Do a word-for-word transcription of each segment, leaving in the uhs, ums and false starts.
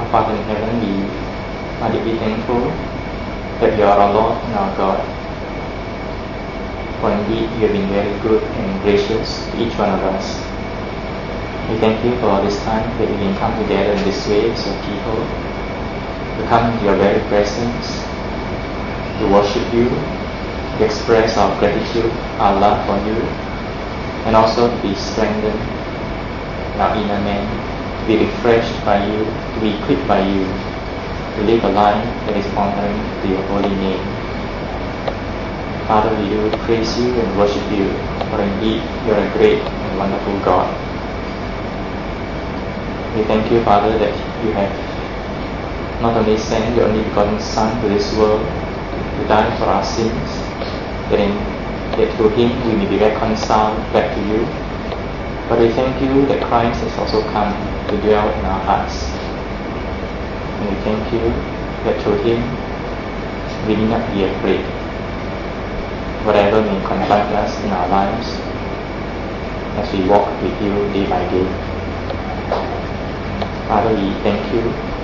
Father in heaven, we are deeply thankful that you are our Lord and our God. For indeed you have been very good and gracious to each one of us. We thank you for this time that we can come together in this way as your people, to come into your very presence, to worship you, to express our gratitude, our love for you, and also to be strengthened in our inner man, to be refreshed by you, to be equipped by you, to live a life that is honoring to your holy name. Father, we do praise you and worship you, for indeed you are a great and wonderful God. We thank you, Father, that you have not only sent your only begotten Son to this world to die for our sins, that, in, that through him we may be reconciled back to you, but we thank you that Christ has also come to dwell in our hearts. And we thank you that through him we need not be afraid. Whatever may confront us in our lives, as we walk with you day by day. Father, we thank you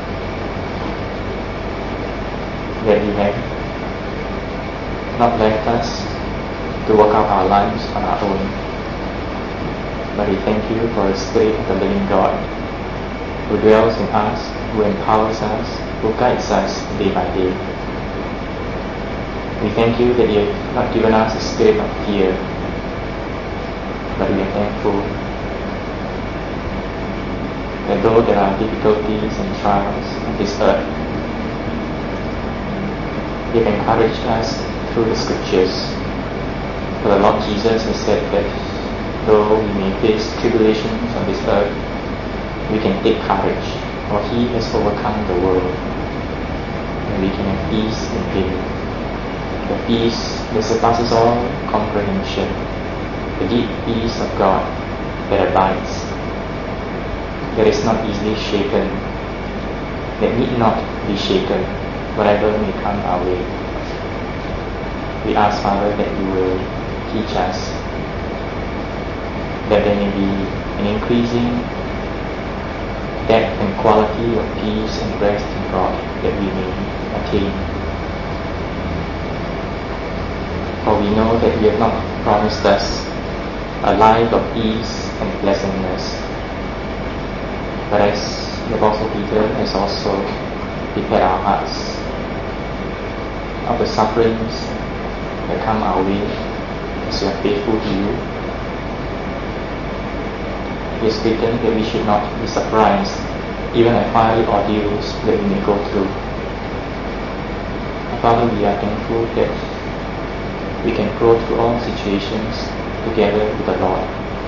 that you have not left us to work out our lives on our own, but we thank you for the Spirit of the living God who dwells in us, who empowers us, who guides us day by day. We thank you that you have not given us a spirit of fear, but we are thankful that though there are difficulties and trials on this earth, you have encouraged us through the scriptures. For the Lord Jesus has said that though we may face tribulations on this earth, we can take courage, for he has overcome the world, and we can have peace in him. The peace that surpasses all comprehension, the deep peace of God that abides, that is not easily shaken, that need not be shaken, whatever may come our way. We ask, Father, that you will teach us, that there may be an increasing depth and quality of peace and rest in God that we may attain. For we know that you have not promised us a life of ease and pleasantness, but as the Apostle Peter has also prepared our hearts of the sufferings that come our way as we are faithful to you, it is written that we should not be surprised even at fiery ordeals that we may go through. Father, we are thankful that we can grow through all situations together with the Lord.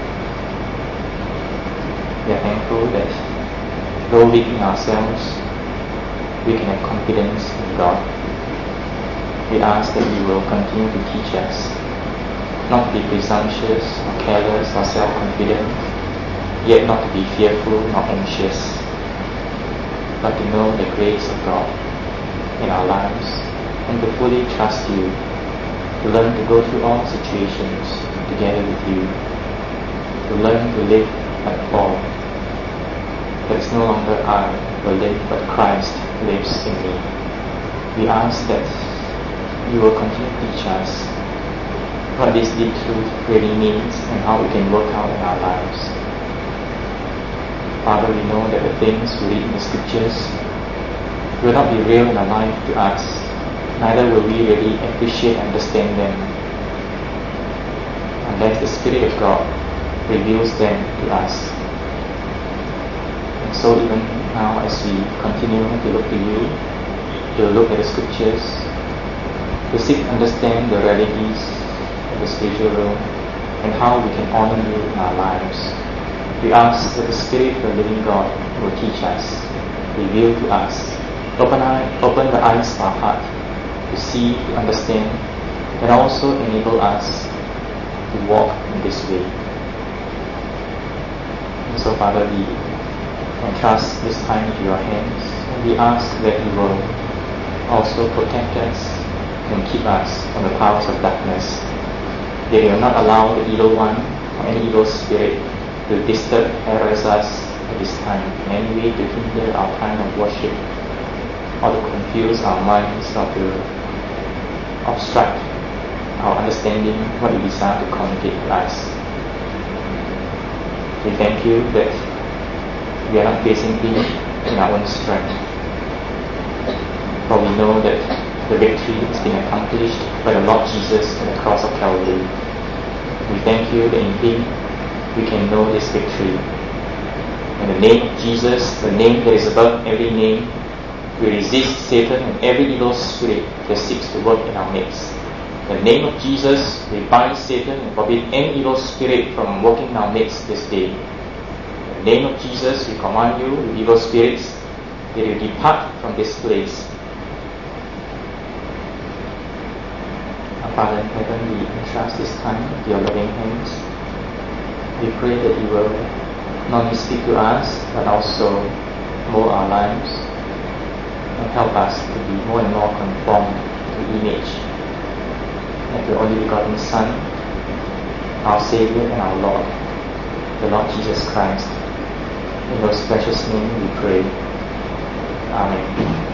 We are thankful that though weak in ourselves, we can have confidence in God. We ask that you will continue to teach us not to be presumptuous or careless or self-confident, yet not to be fearful nor anxious, but to know the grace of God in our lives and to fully trust you, to learn to go through all situations together with you, to learn to live like Paul. That it's no longer I who live, but Christ lives in me. We ask that you will continue to teach us what this deep truth really means and how we can work out in our lives. Father, we know that the things we read in the scriptures will not be real in our life to us, neither will we really appreciate and understand them unless the Spirit of God reveals them to us. And so even now, as we continue to look to you, to look at the scriptures, to seek to understand the realities of the spiritual realm and how we can honor you in our lives, we ask that the Spirit of the living God will teach us, reveal to us, open, eye, open the eyes of our heart to see, to understand, and also enable us to walk in this way. And so, Father, we entrust this time into your hands, and we ask that you will also protect us and keep us from the powers of darkness, that you will not allow the evil one or any evil spirit to disturb, harass us, at this time in any way to hinder our time of worship, or to confuse our minds, or to obstruct our understanding what you desire to communicate to us. We thank you that we are not facing things in our own strength, for we know that the victory has been accomplished by the Lord Jesus on the cross of Calvary. We thank you that in Him we can know this victory. In the name of Jesus, the name that is above every name, we resist Satan and every evil spirit that seeks to work in our midst. In the name of Jesus, we bind Satan and forbid any evil spirit from working in our midst this day. In the name of Jesus, we command you, you evil spirits, that you depart from this place. Our Father in heaven, we entrust this time to your loving hands. We pray that you will not only speak to us, but also mold our lives and help us to be more and more conformed to the image of the only begotten Son, our Savior and our Lord, the Lord Jesus Christ. In His precious name we pray. Amen.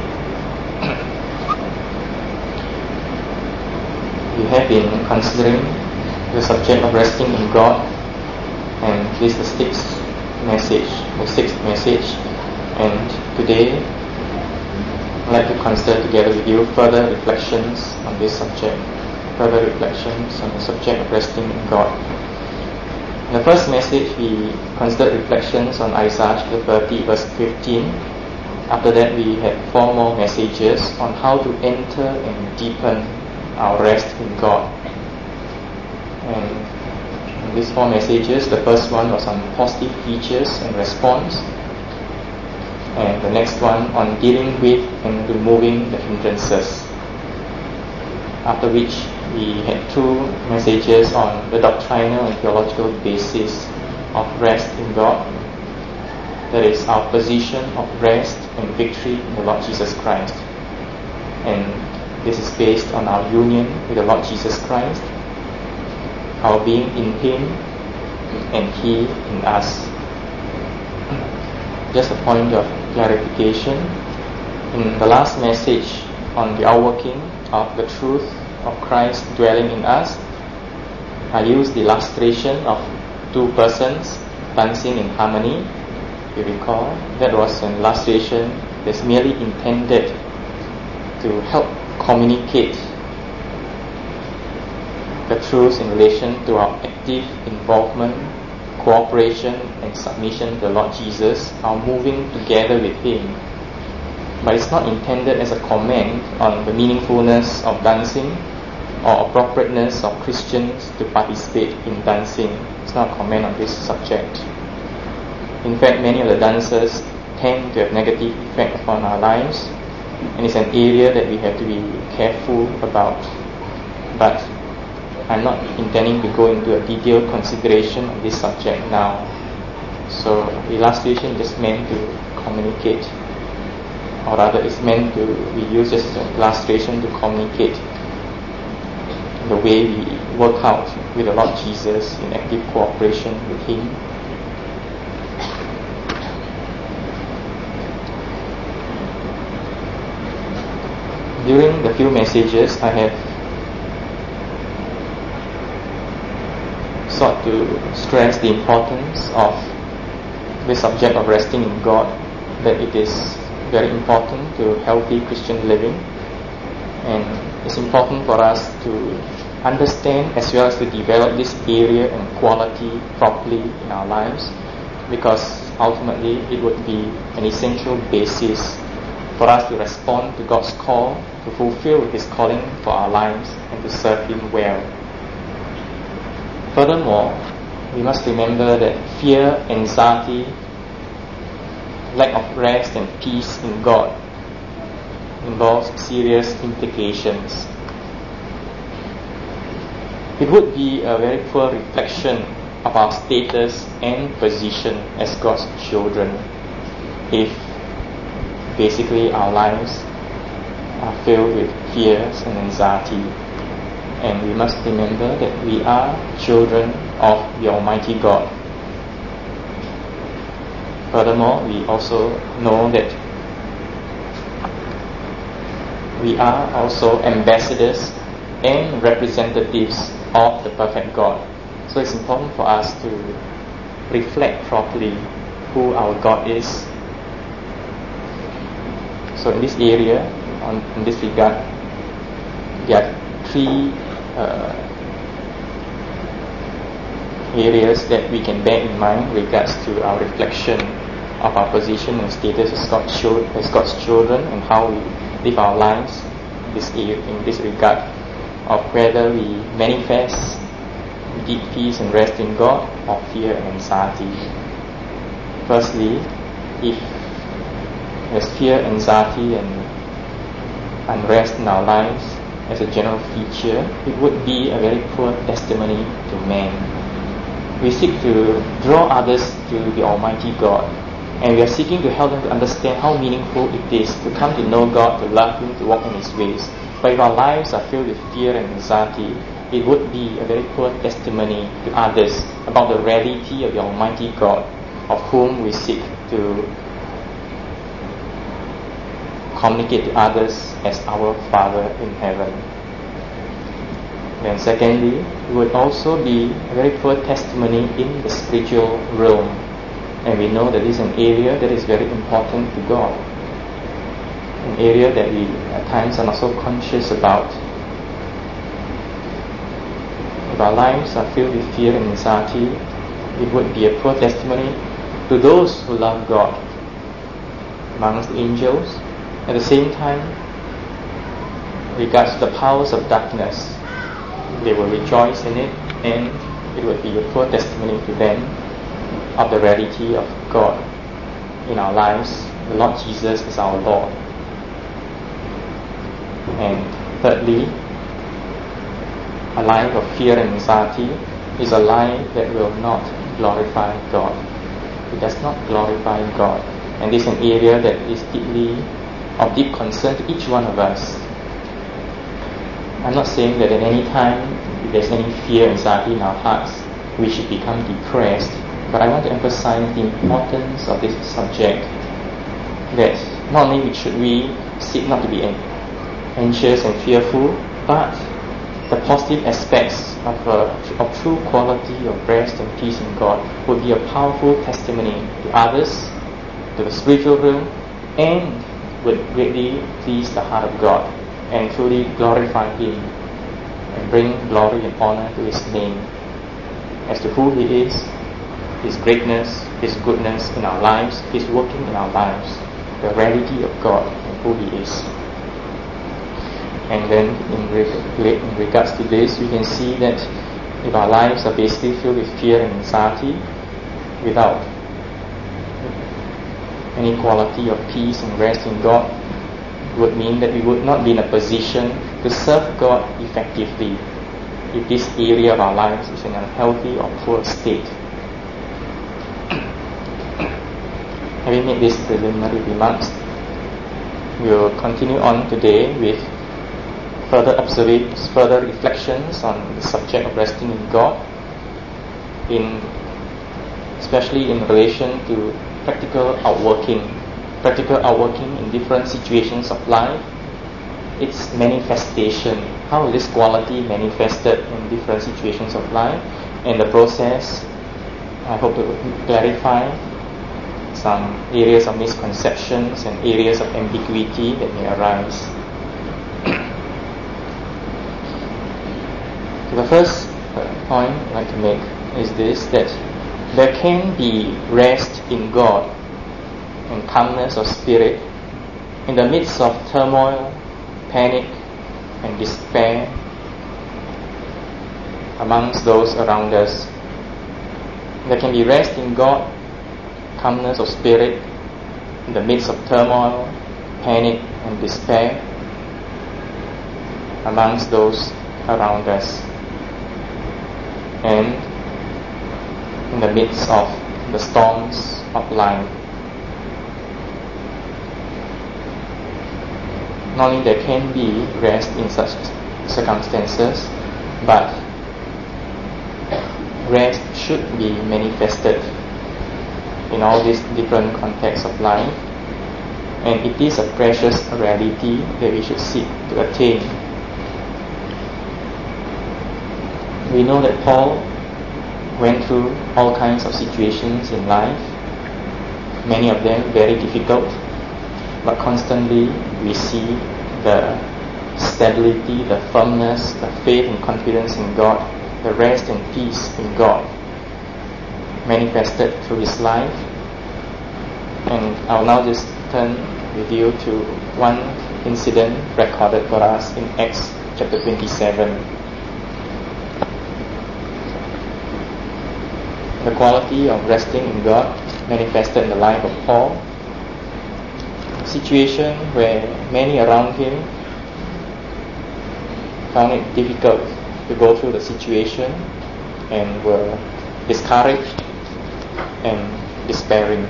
We have been considering the subject of resting in God, and this is the sixth message, the sixth message, and today I'd like to consider together with you further reflections on this subject, further reflections on the subject of resting in God. In the first message, we considered reflections on Isaiah chapter thirty, verse fifteen. After that, we had four more messages on how to enter and deepen our rest in God. And in these four messages, the first one was on positive features and response, and the next one on dealing with and removing the hindrances. After which we had two messages on the doctrinal and theological basis of rest in God. That is our position of rest and victory in the Lord Jesus Christ. And this is based on our union with the Lord Jesus Christ, our being in Him and He in us. Just a point of clarification. In the last message on the outworking of the truth of Christ dwelling in us, I used the illustration of two persons dancing in harmony. You recall, that was an illustration that's merely intended to help communicate the truth in relation to our active involvement, cooperation and submission to the Lord Jesus, our moving together with Him. But it's not intended as a comment on the meaningfulness of dancing or appropriateness of Christians to participate in dancing. It's not a comment on this subject. In fact, many of the dances tend to have negative effect upon our lives, and it's an area that we have to be careful about. But I'm not intending to go into a detailed consideration of this subject now. So the illustration just meant to communicate, or rather it's meant to be used as an illustration to communicate the way we work out with the Lord Jesus in active cooperation with Him. During the few messages, I have sought to stress the importance of the subject of resting in God, that it is very important to healthy Christian living, and it's important for us to understand as well as to develop this area and quality properly in our lives, because ultimately it would be an essential basis for us to respond to God's call, to fulfill His calling for our lives and to serve Him well. Furthermore, we must remember that fear, anxiety, lack of rest and peace in God involves serious implications. It would be a very poor reflection of our status and position as God's children if basically our lives are filled with fears and anxiety. And we must remember that we are children of the Almighty God. Furthermore, we also know that we are also ambassadors and representatives of the perfect God. So it's important for us to reflect properly who our God is. So in this area, on, in this regard, there are three uh, areas that we can bear in mind regards to our reflection of our position and status as God's, children, as God's children, and how we live our lives in this, in this regard of whether we manifest deep peace and rest in God or fear and anxiety. Firstly, if there's fear, anxiety and unrest in our lives as a general feature, it would be a very poor testimony to man. We seek to draw others to the Almighty God, and we are seeking to help them to understand how meaningful it is to come to know God, to love Him, to walk in His ways. But if our lives are filled with fear and anxiety, it would be a very poor testimony to others about the reality of the Almighty God, of whom we seek to communicate to others as our Father in heaven. Then secondly, it would also be a very poor testimony in the spiritual realm. And we know that this is an area that is very important to God. An area that we at times are not so conscious about. If our lives are filled with fear and anxiety, it would be a poor testimony to those who love God amongst the angels. At the same time, regards to the powers of darkness, they will rejoice in it, and it would be a poor testimony to them of the reality of God in our lives. The Lord Jesus is our Lord. And thirdly, a life of fear and anxiety is a life that will not glorify God. It does not glorify God. And this is an area that is deeply of deep concern to each one of us. I'm not saying that at any time, if there's any fear and anxiety in our hearts, we should become depressed. But I want to emphasize the importance of this subject, that not only should we seek not to be anxious and fearful, but the positive aspects of, a, of true quality of rest and peace in God would be a powerful testimony to others, to the spiritual realm, and would greatly please the heart of God and truly glorify Him and bring glory and honor to His name as to who He is, His greatness, His goodness in our lives, His working in our lives, the reality of God and who He is. And then in, re- in regards to this, we can see that if our lives are basically filled with fear and anxiety without any quality of peace and rest in God, would mean that we would not be in a position to serve God effectively if this area of our lives is in an unhealthy or poor state. Having made these preliminary remarks, we will continue on today with further observations, further reflections on the subject of resting in God, in especially in relation to practical outworking, practical outworking in different situations of life, its manifestation, how is this quality manifested in different situations of life, and the process. I hope to clarify some areas of misconceptions and areas of ambiguity that may arise. The first point I'd like to make is this, that there can be rest in God and calmness of spirit in the midst of turmoil, panic and despair amongst those around us. There can be rest in God, calmness of spirit in the midst of turmoil, panic and despair amongst those around us, and in the midst of the storms of life. Not only there can be rest in such circumstances, but rest should be manifested in all these different contexts of life, and it is a precious reality that we should seek to attain. We know that Paul went through all kinds of situations in life, many of them very difficult, but constantly we see the stability, the firmness, the faith and confidence in God, the rest and peace in God manifested through his life. And I'll now just turn with you to one incident recorded for us in Acts chapter twenty-seven. The quality of resting in God manifested in the life of Paul. A situation where many around him found it difficult to go through the situation and were discouraged and despairing.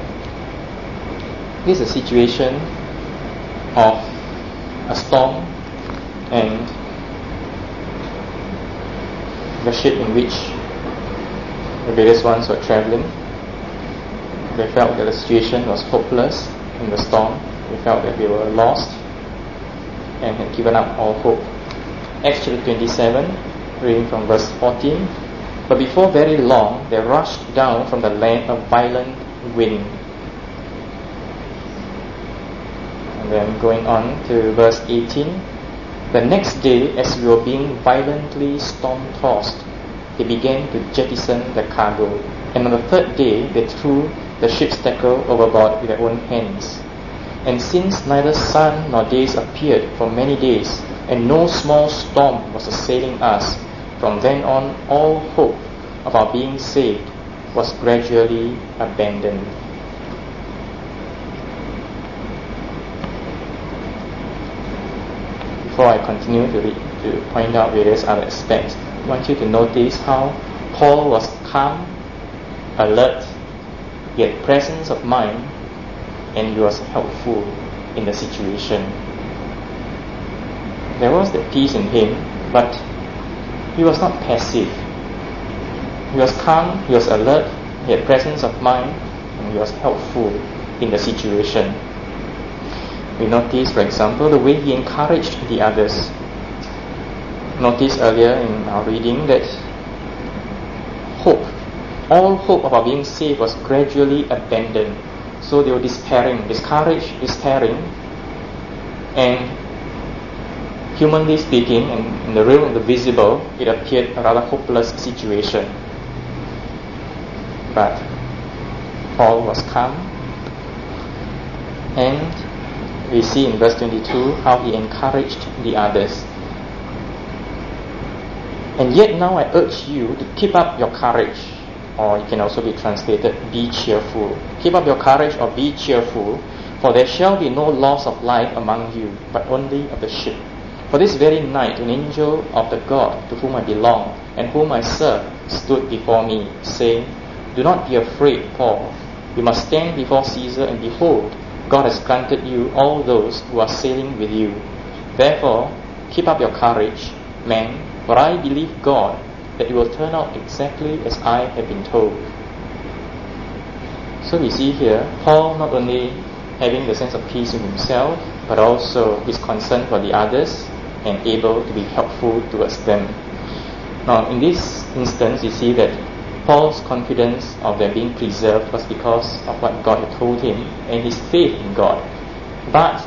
This is a situation of a storm and the ship in which the various ones were traveling. They felt that the situation was hopeless in the storm. They felt that they were lost and had given up all hope. Acts chapter twenty-seven, reading from verse fourteen. But before very long, there rushed down from the land a violent wind. And then going on to verse eighteen. The next day, as we were being violently storm-tossed, they began to jettison the cargo. And on the third day, they threw the ship's tackle overboard with their own hands. And since neither sun nor days appeared for many days, and no small storm was assailing us, from then on all hope of our being saved was gradually abandoned. Before I continue to, read, to point out various other aspects, I want you to notice how Paul was calm, alert, he had presence of mind, and he was helpful in the situation. There was the peace in him, but he was not passive. He was calm, he was alert, he had presence of mind, and he was helpful in the situation. We notice, for example, the way he encouraged the others. Notice earlier in our reading that hope, all hope about being saved was gradually abandoned. So they were despairing, discouraged, despairing, and humanly speaking, and in the realm of the visible, it appeared a rather hopeless situation. But Paul was calm, and we see in verse twenty-two how he encouraged the others. And yet now I urge you to keep up your courage, or it can also be translated, be cheerful. Keep up your courage or be cheerful, for there shall be no loss of life among you, but only of the ship. For this very night an angel of the God to whom I belong and whom I serve stood before me, saying, Do not be afraid, Paul. You must stand before Caesar, and behold, God has granted you all those who are sailing with you. Therefore, keep up your courage, men, for I believe God that it will turn out exactly as I have been told. So we see here, Paul not only having the sense of peace in himself, but also his concern for the others and able to be helpful towards them. Now, in this instance, you see that Paul's confidence of them being preserved was because of what God had told him and his faith in God. But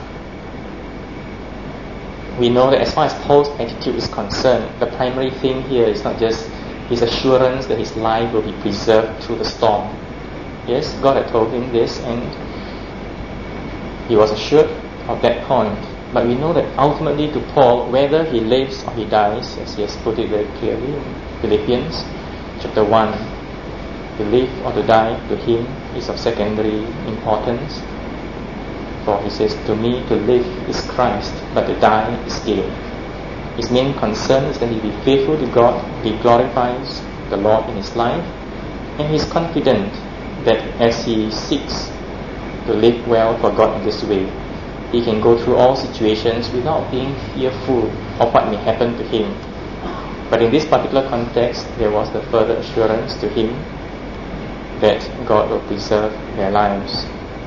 we know that as far as Paul's attitude is concerned, the primary thing here is not just his assurance that his life will be preserved through the storm. Yes, God had told him this, and he was assured of that point. But we know that ultimately to Paul, whether he lives or he dies, as he has put it very clearly in Philippians chapter one, to live or to die to him is of secondary importance. For he says, to me to live is Christ, but to die is gain. His main concern is that he be faithful to God, he glorifies the Lord in his life, and he is confident that as he seeks to live well for God in this way, he can go through all situations without being fearful of what may happen to him. But in this particular context, there was the further assurance to him that God will preserve their lives.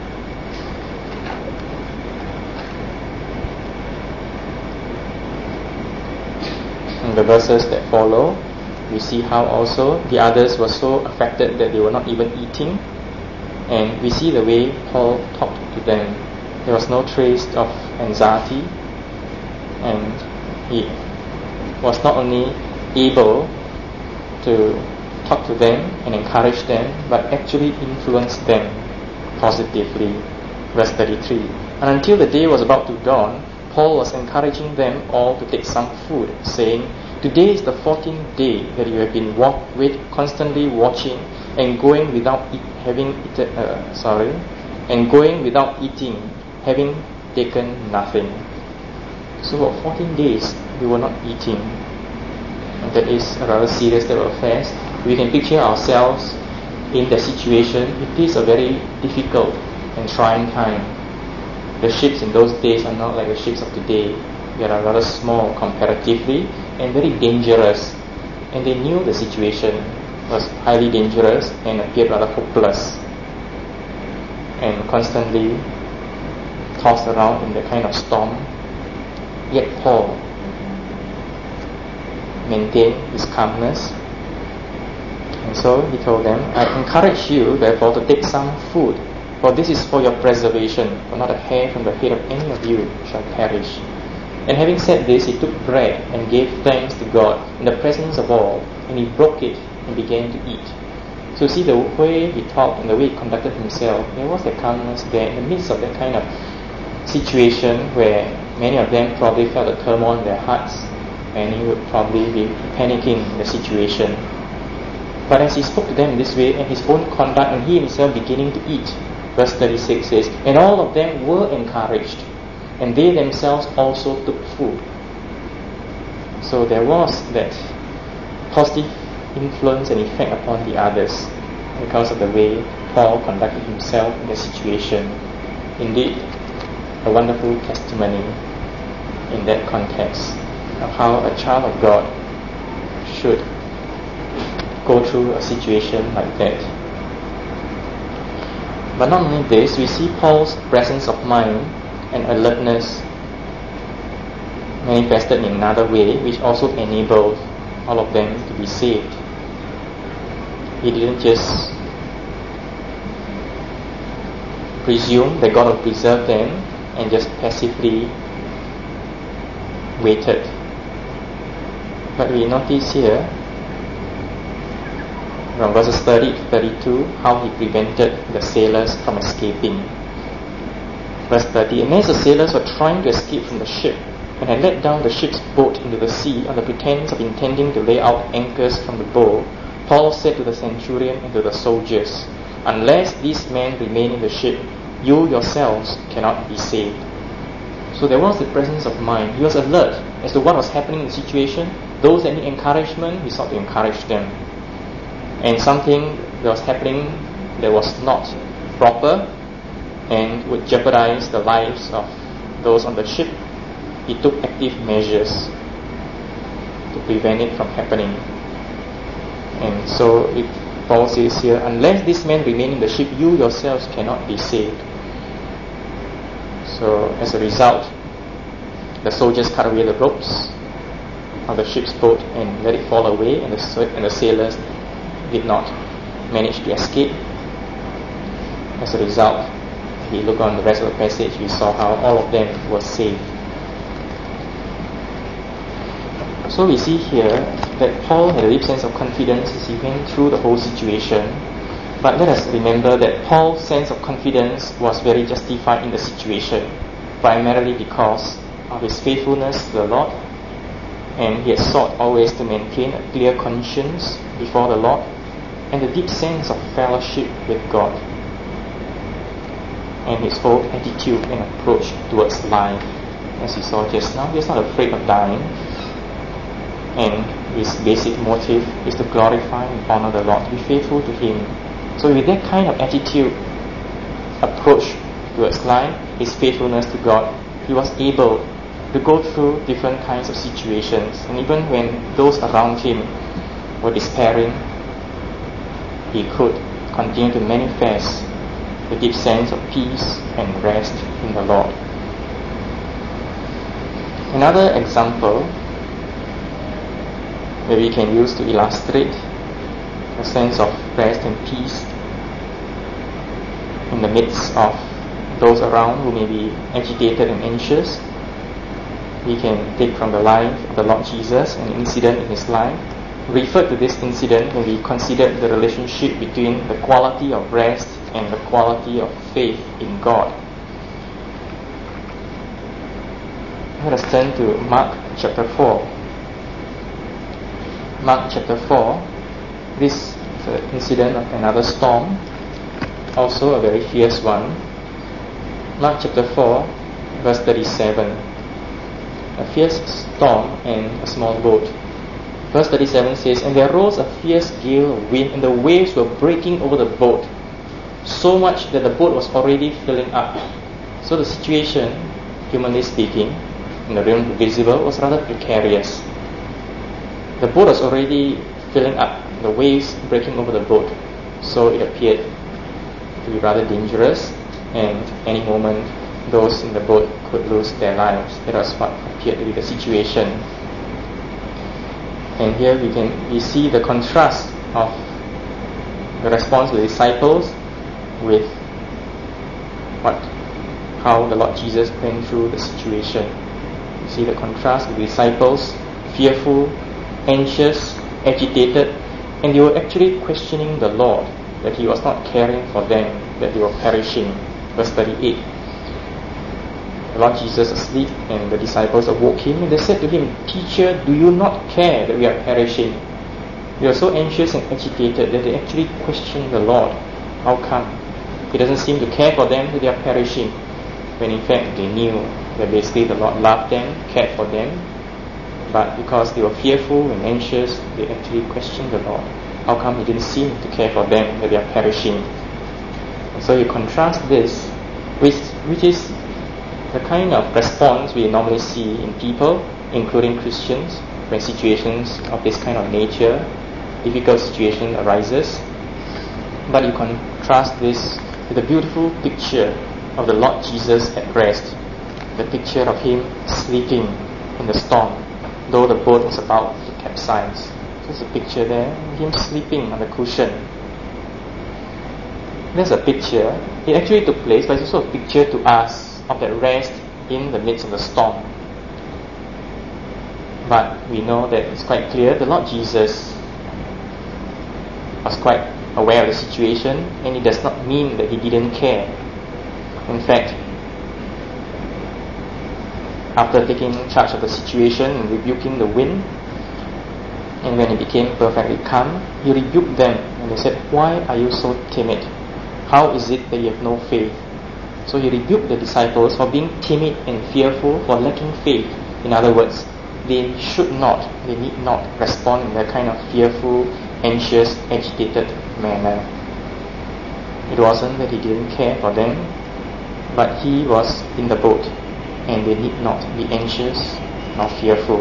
In the verses that follow, we see how also the others were so affected that they were not even eating, and we see the way Paul talked to them. There was no trace of anxiety, and he was not only able to talk to them and encourage them, but actually influence them positively. Verse thirty-three. And until the day was about to dawn, Paul was encouraging them all to take some food, saying, "Today is the fourteenth day that you have been walk, wait, constantly watching and going without eat, having eaten, uh, sorry, and going without eating, having taken nothing." So for fourteen days we were not eating. And that is a rather serious level of fast. We can picture ourselves in the situation. It is a very difficult and trying time. The ships in those days are not like the ships of today. They are rather small comparatively and very dangerous. And they knew the situation was highly dangerous and appeared rather hopeless, and constantly tossed around in the kind of storm. Yet Paul maintained his calmness. And so he told them, "I encourage you, therefore, to take some food, for this is for your preservation, for not a hair from the head of any of you shall perish." And having said this, he took bread and gave thanks to God in the presence of all, and he broke it and began to eat. So see the way he talked and the way he conducted himself, there was a calmness there in the midst of that kind of situation where many of them probably felt a turmoil in their hearts. Many would probably be panicking in the situation. But as he spoke to them in this way, and his own conduct, and he himself beginning to eat, verse thirty-six says, "And all of them were encouraged, and they themselves also took food." So there was that positive influence and effect upon the others because of the way Paul conducted himself in the situation. Indeed, a wonderful testimony in that context of how a child of God should go through a situation like that. But not only this, we see Paul's presence of mind and alertness manifested in another way, which also enabled all of them to be saved. He didn't just presume that God will preserve them and just passively waited. But we notice here from verses thirty to thirty-two how he prevented the sailors from escaping. Verse thirty, "And as the sailors were trying to escape from the ship, and had let down the ship's boat into the sea on the pretense of intending to lay out anchors from the bow, Paul said to the centurion and to the soldiers, 'Unless these men remain in the ship, you yourselves cannot be saved.'" So there was the presence of mind. He was alert as to what was happening in the situation. Those that need encouragement, he sought to encourage them. And something that was happening that was not proper and would jeopardize the lives of those on the ship, he took active measures to prevent it from happening. And so it, Paul says here, "Unless these men remain in the ship, you yourselves cannot be saved." So as a result, the soldiers cut away the ropes of the ship's boat and let it fall away, and the, and the sailors did not manage to escape. As a result, if we look on the rest of the passage, we saw how all of them were saved. So we see here that Paul had a deep sense of confidence as he went through the whole situation. But let us remember that Paul's sense of confidence was very justified in the situation, primarily because of his faithfulness to the Lord, and he had sought always to maintain a clear conscience before the Lord, and a deep sense of fellowship with God, and his whole attitude and approach towards life. As we saw just now, he was not afraid of dying, and his basic motive is to glorify and honor the Lord, to be faithful to Him. So with that kind of attitude, approach towards life, his faithfulness to God, he was able to go through different kinds of situations. And even when those around him were despairing, he could continue to manifest the deep sense of peace and rest in the Lord. Another example that we can use to illustrate a sense of rest and peace in the midst of those around who may be agitated and anxious, we can take from the life of the Lord Jesus an incident in his life. We refer to this incident when we consider the relationship between the quality of rest and the quality of faith in God. Let us turn to Mark chapter four. Mark chapter four, this is an incident of another storm, also a very fierce one. Mark chapter four, verse thirty-seven. A fierce storm and a small boat. Verse thirty-seven says, "And there arose a fierce gale of wind, and the waves were breaking over the boat, so much that the boat was already filling up." So the situation, humanly speaking, in the realm of the visible, was rather precarious. The boat was already filling up, the waves breaking over the boat, so it appeared to be rather dangerous, and any moment those in the boat could lose their lives. That was what appeared to be the situation. And here we can we see the contrast of the response of the disciples with what how the Lord Jesus went through the situation. You see the contrast of the disciples, fearful, anxious, agitated, and they were actually questioning the Lord, that he was not caring for them, that they were perishing. Verse thirty-eight. The Lord Jesus asleep, and the disciples awoke him, and they said to him, "Teacher, do you not care that we are perishing?" They were so anxious and agitated that they actually questioned the Lord. How come? He doesn't seem to care for them that they are perishing, when in fact they knew that basically the Lord loved them, cared for them, but because they were fearful and anxious, they actually questioned the Lord. How come he didn't seem to care for them that they are perishing? And so you contrast this with which is the kind of response we normally see in people, including Christians, when situations of this kind of nature, difficult situation arises. But you contrast this with a beautiful picture of the Lord Jesus at rest, the picture of him sleeping in the storm, though the boat was about to capsize. There's a picture there, him sleeping on the cushion. There's a picture. It actually took place, but it's also a picture to us of that rest in the midst of the storm. But we know that it's quite clear the Lord Jesus was quite aware of the situation, and it does not mean that he didn't care. In fact, after taking charge of the situation and rebuking the wind, and when it became perfectly calm, he rebuked them, and they said, "Why are you so timid? How is it that you have no faith?" So he rebuked the disciples for being timid and fearful, for lacking faith. In other words, they should not, they need not respond in that kind of fearful, anxious, agitated manner. It wasn't that he didn't care for them, but he was in the boat, and they need not be anxious nor fearful.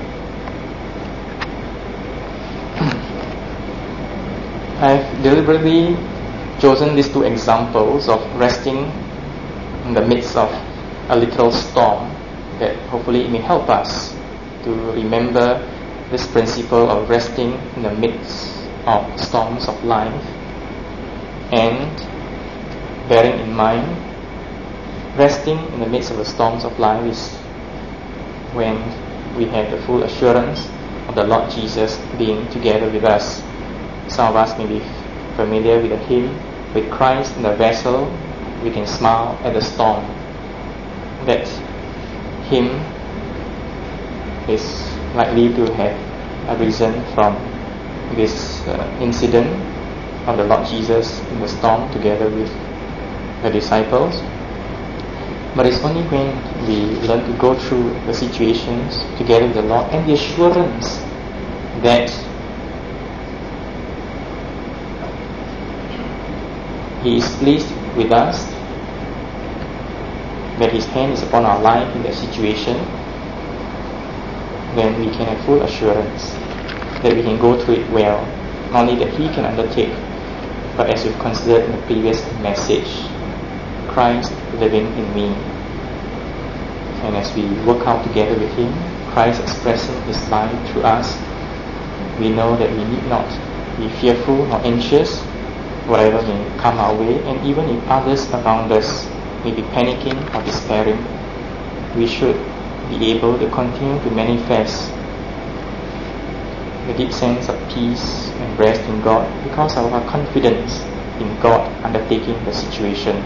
I've deliberately chosen these two examples of resting in the midst of a literal storm, that hopefully it may help us to remember this principle of resting in the midst of storms of life, and bearing in mind, resting in the midst of the storms of life is when we have the full assurance of the Lord Jesus being together with us. Some of us may be familiar with the hymn, "With Christ in the vessel, we can smile at the storm." That hymn is likely to have arisen from this uh, incident of the Lord Jesus in the storm together with the disciples. But it's only when we learn to go through the situations together with the Lord, and the assurance that He is pleased with us, that His hand is upon our life in that situation, then we can have full assurance that we can go through it well. Not only that He can undertake but as we've considered in the previous message, Christ living in me. And as we work out together with Him, Christ expressing His life through us, we know that we need not be fearful nor anxious, whatever may come our way, and even if others around us may be panicking or despairing, we should be able to continue to manifest the deep sense of peace and rest in God because of our confidence in God undertaking the situation.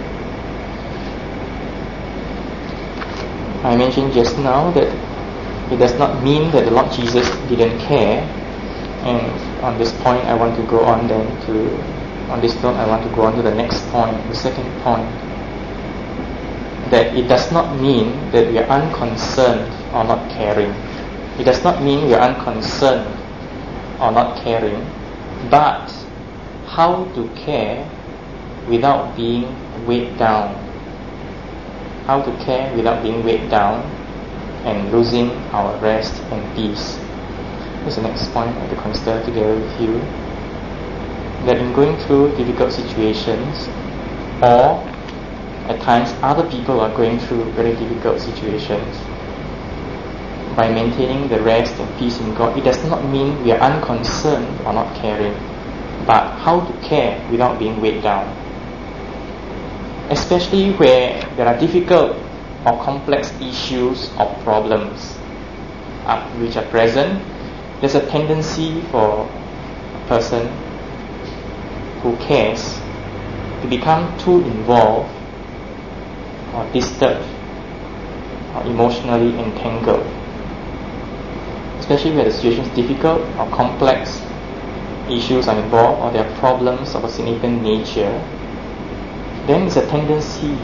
I mentioned just now that it does not mean that the Lord Jesus didn't care, and on this point I want to go on then to, on this note I want to go on to the next point, the second point, that it does not mean that we are unconcerned or not caring. It does not mean we are unconcerned or not caring, but how to care without being weighed down. How to care without being weighed down and losing our rest and peace. This is the next point I have to consider together with you. That in going through difficult situations, or at times other people are going through very difficult situations, by maintaining the rest and peace in God, it does not mean we are unconcerned or not caring, but how to care without being weighed down. Especially where there are difficult or complex issues or problems uh, which are present, there's a tendency for a person who cares to become too involved or disturbed or emotionally entangled. Especially where the situation is difficult or complex issues are involved, or there are problems of a significant nature, then there's a tendency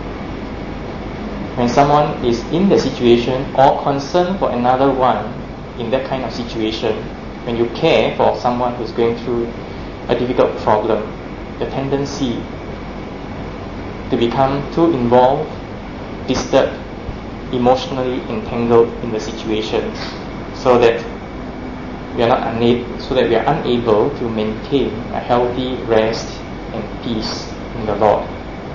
when someone is in the situation or concerned for another one in that kind of situation, when you care for someone who's going through a difficult problem, the tendency to become too involved, disturbed, emotionally entangled in the situation, so that we are not unable, so that we are unable to maintain a healthy rest and peace in the Lord.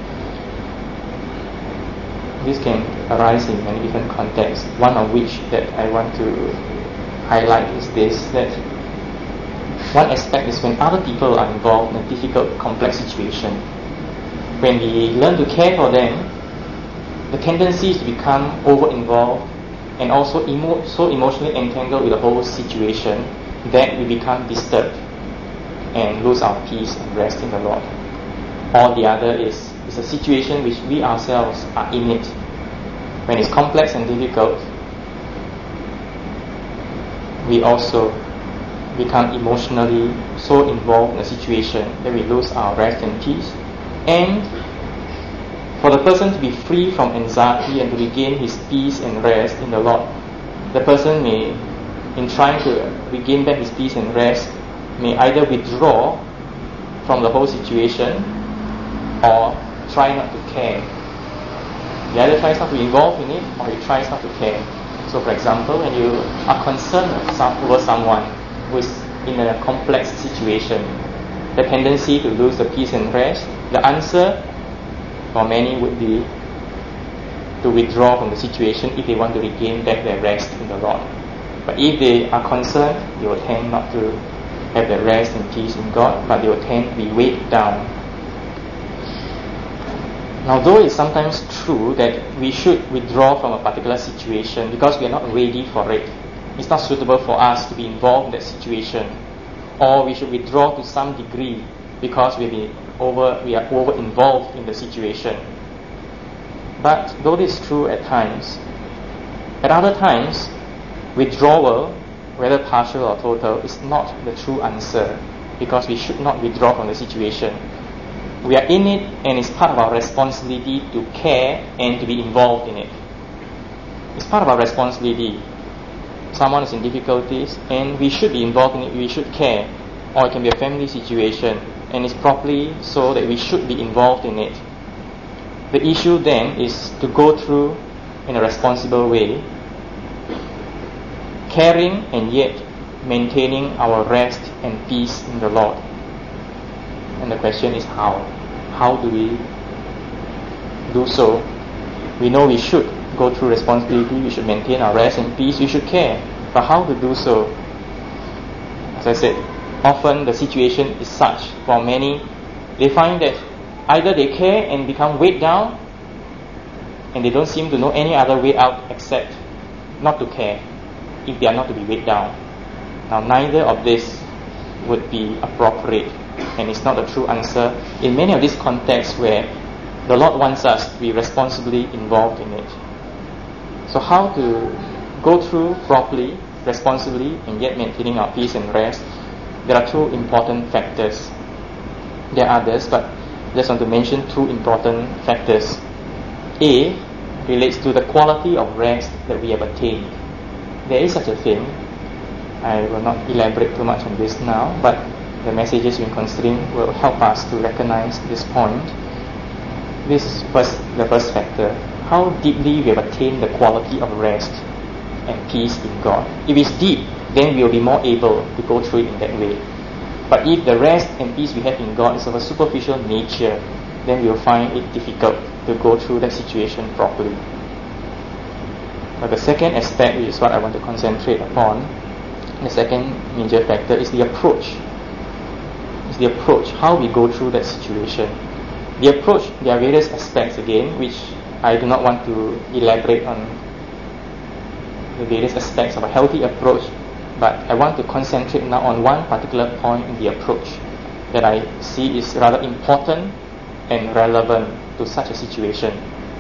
This can arise in many different contexts. One of which that I want to highlight is this, that one aspect is when other people are involved in a difficult, complex situation. When we learn to care for them, the tendency is to become over-involved and also emo- so emotionally entangled with the whole situation that we become disturbed and lose our peace and rest in the Lord. Or the other is, is a situation which we ourselves are in it. When it's complex and difficult, we also become emotionally so involved in the situation that we lose our rest and peace. And for the person to be free from anxiety and to regain his peace and rest in the Lord, the person may, in trying to regain back his peace and rest, may either withdraw from the whole situation or try not to care. He either tries not to involve in it or he tries not to care. So for example, when you are concerned over someone who is in a complex situation, the tendency to lose the peace and rest, the answer for many would be to withdraw from the situation if they want to regain back their rest in the Lord. But if they are concerned, they will tend not to have their rest and peace in God, but they will tend to be weighed down. Now, though it's sometimes true that we should withdraw from a particular situation because we are not ready for it, it's not suitable for us to be involved in that situation, or we should withdraw to some degree because we be over we are over involved in the situation. But though this is true at times, at other times, withdrawal, whether partial or total, is not the true answer, because we should not withdraw from the situation. We are in it, and it's part of our responsibility to care and to be involved in it. It's part of our responsibility. Someone is in difficulties, and we should be involved in it, we should care. Or it can be a family situation, and it's properly so that we should be involved in it. The issue then is to go through in a responsible way, caring and yet maintaining our rest and peace in the Lord. And the question is how? How do we do so? We know we should go through responsibility, we should maintain our rest and peace, we should care. But how to do so? As I said, often the situation is such for many, they find that either they care and become weighed down, and they don't seem to know any other way out except not to care if they are not to be weighed down. Now, neither of this would be appropriate, and it's not a true answer in many of these contexts where the Lord wants us to be responsibly involved in it. So how to go through properly, responsibly, and yet maintaining our peace and rest? There are two important factors. There are others, but I just want to mention two important factors. A relates to the quality of rest that we have attained. There is such a thing. I will not elaborate too much on this now, but the messages we're considering will help us to recognize this point. This is first, the first factor. How deeply we have attained the quality of rest and peace in God. If it's deep, then we will be more able to go through it in that way. But if the rest and peace we have in God is of a superficial nature, then we will find it difficult to go through that situation properly. But the second aspect, which is what I want to concentrate upon, the second major factor is the approach. It's the approach, how we go through that situation. The approach, there are various aspects again, which I do not want to elaborate on the various aspects of a healthy approach, but I want to concentrate now on one particular point in the approach that I see is rather important and relevant to such a situation.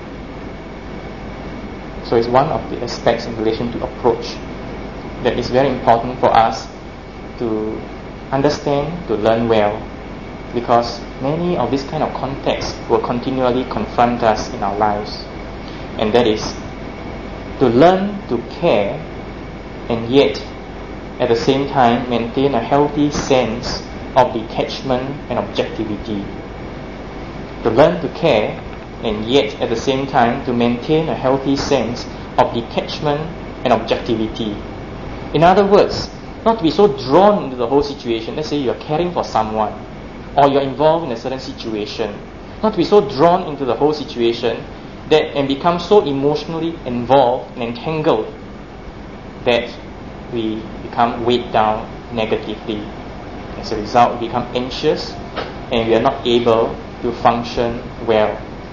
So it's one of the aspects in relation to approach that is very important for us to understand, to learn well, because many of this kind of contexts will continually confront us in our lives, and that is to learn to care and yet at the same time maintain a healthy sense of detachment and objectivity. To learn to care and yet at the same time to maintain a healthy sense of detachment and objectivity. In other words, not to be so drawn into the whole situation. Let's say you're caring for someone or you're involved in a certain situation. Not to be so drawn into the whole situation that and become so emotionally involved and entangled that we become weighed down negatively. As a result, we become anxious and we are not able to function well.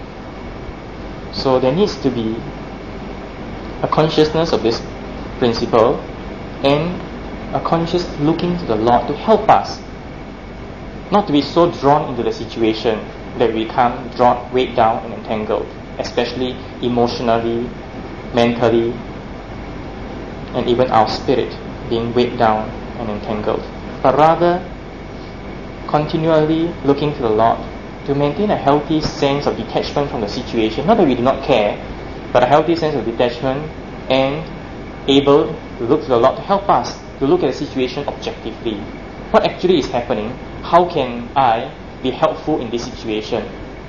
So there needs to be a consciousness of this principle and a conscious looking to the Lord to help us not to be so drawn into the situation that we become drawn, weighed down and entangled, especially emotionally, mentally, and even our spirit being weighed down and entangled. But rather, continually looking to the Lord to maintain a healthy sense of detachment from the situation. Not that we do not care, but a healthy sense of detachment and able to look to the Lord to help us to look at the situation objectively. What actually is happening? How can I be helpful in this situation?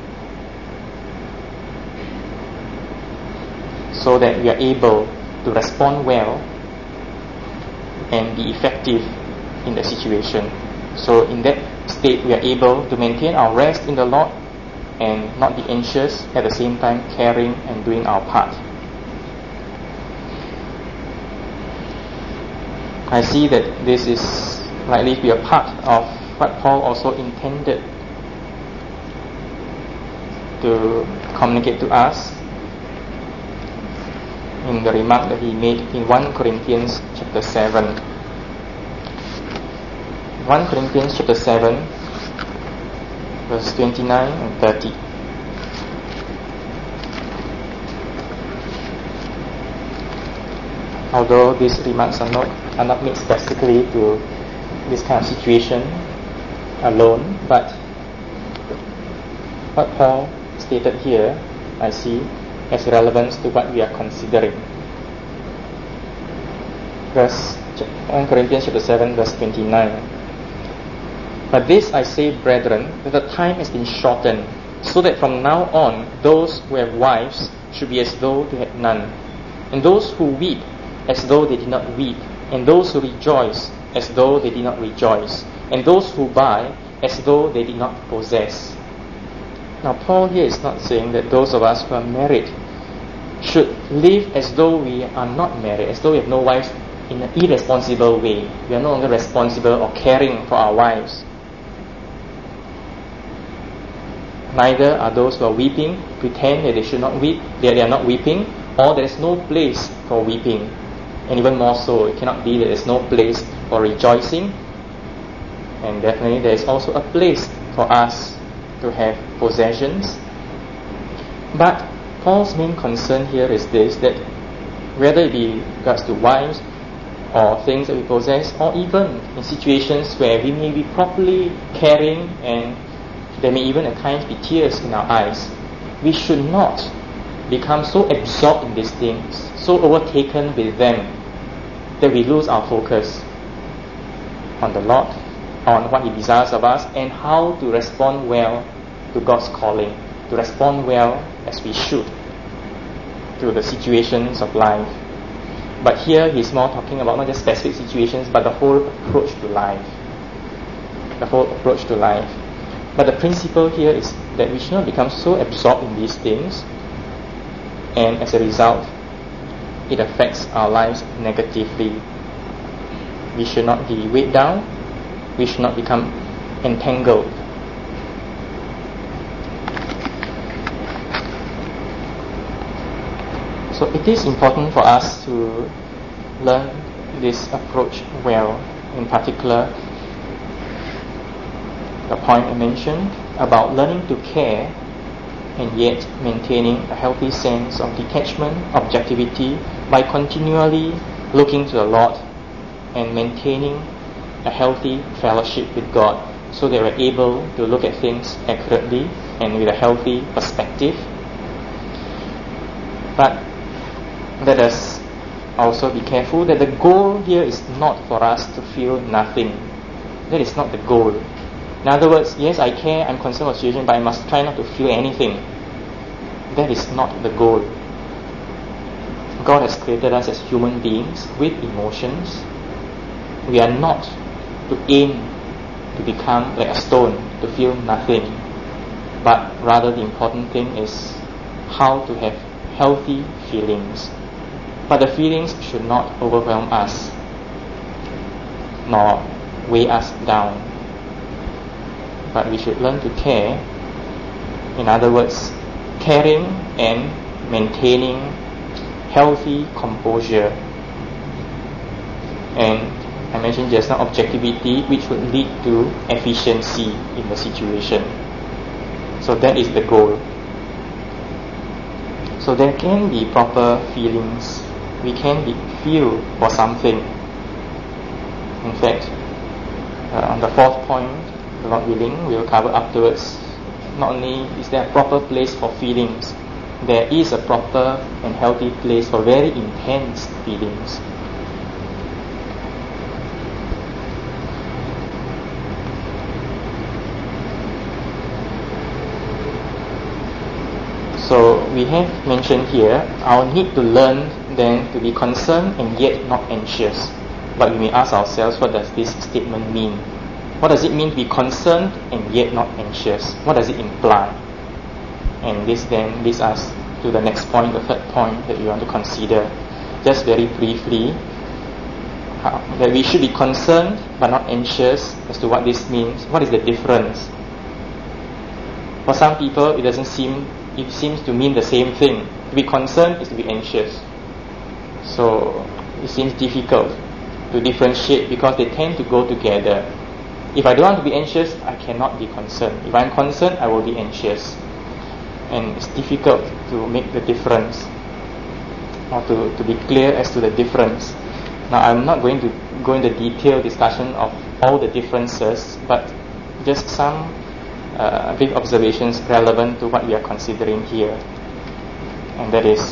So that we are able to respond well and be effective in the situation. So in that state, we are able to maintain our rest in the Lord and not be anxious, at the same time caring and doing our part. I see that this is likely to be a part of what Paul also intended to communicate to us in the remark that he made in First Corinthians chapter seven. First Corinthians chapter seven, verse twenty-nine and thirty. Although these remarks are not are not made specifically to this kind of situation alone, but what Paul stated here, I see, has relevance to what we are considering. Verse First Corinthians chapter seven, verse twenty-nine. But this I say, brethren, that the time has been shortened, so that from now on those who have wives should be as though they had none, and those who weep as though they did not weep, and those who rejoice as though they did not rejoice, and those who buy as though they did not possess. Now, Paul here is not saying that those of us who are married should live as though we are not married, as though we have no wives, in an irresponsible way. We are no longer responsible or caring for our wives. Neither are those who are weeping, pretend that they should not weep, that they are not weeping, or there is no place for weeping. And even more so, it cannot be that there is no place for rejoicing. And definitely there is also a place for us to have possessions. But Paul's main concern here is this, that whether it be regards to wives or things that we possess, or even in situations where we may be properly caring and there may even at times be tears in our eyes, we should not become so absorbed in these things, so overtaken with them, that we lose our focus on the Lord, on what He desires of us, and how to respond well to God's calling, to respond well as we should to the situations of life. But here he's more talking about not just specific situations, but the whole approach to life. The whole approach to life. But the principle here is that we should not become so absorbed in these things, and as a result, it affects our lives negatively. We should not be weighed down. We should not become entangled. So it is important for us to learn this approach well. In particular, the point I mentioned about learning to care and yet maintaining a healthy sense of detachment, objectivity, by continually looking to the Lord and maintaining a healthy fellowship with God, so that we're able to look at things accurately and with a healthy perspective. But let us also be careful that the goal here is not for us to feel nothing. That is not the goal. In other words, yes, I care, I'm concerned with the situation, but I must try not to feel anything. That is not the goal. God has created us as human beings with emotions. We are not to aim to become like a stone, to feel nothing. But rather the important thing is how to have healthy feelings. But the feelings should not overwhelm us, nor weigh us down. But we should learn to care. In other words, caring and maintaining healthy composure. And I mentioned just now objectivity, which would lead to efficiency in the situation. So that is the goal. So there can be proper feelings. We can be, feel for something. In fact, uh, on the fourth point, the Lord willing, we will cover afterwards. Not only is there a proper place for feelings, there is a proper and healthy place for very intense feelings. So we have mentioned here our need to learn then to be concerned and yet not anxious. But we may ask ourselves, what does this statement mean? What does it mean to be concerned and yet not anxious? What does it imply? And this then leads us to the next point, the third point that we want to consider. Just very briefly, uh, that we should be concerned but not anxious. As to what this means, what is the difference? For some people, it doesn't seem, it seems to mean the same thing. To be concerned is to be anxious. So it seems difficult to differentiate because they tend to go together. If I don't want to be anxious, I cannot be concerned. If I'm concerned, I will be anxious. And it's difficult to make the difference, or to, to be clear as to the difference. Now, I'm not going to go into detailed discussion of all the differences, but just some uh, big observations relevant to what we are considering here. And that is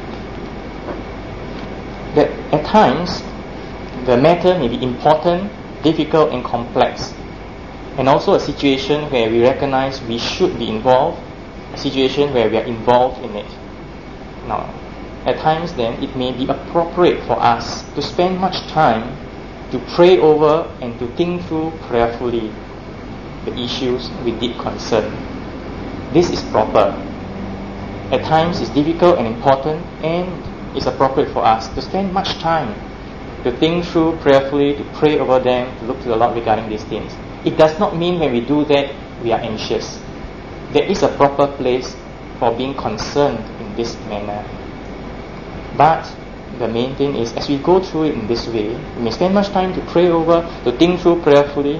that at times, the matter may be important, difficult and complex, and also a situation where we recognize we should be involved, a situation where we are involved in it. Now, at times then, it may be appropriate for us to spend much time to pray over and to think through prayerfully the issues with deep concern. This is proper. At times it's difficult and important, and it's appropriate for us to spend much time to think through prayerfully, to pray over them, to look to the Lord regarding these things. It does not mean when we do that we are anxious. There is a proper place for being concerned in this manner. But the main thing is, as we go through it in this way, we may spend much time to pray over, to think through prayerfully,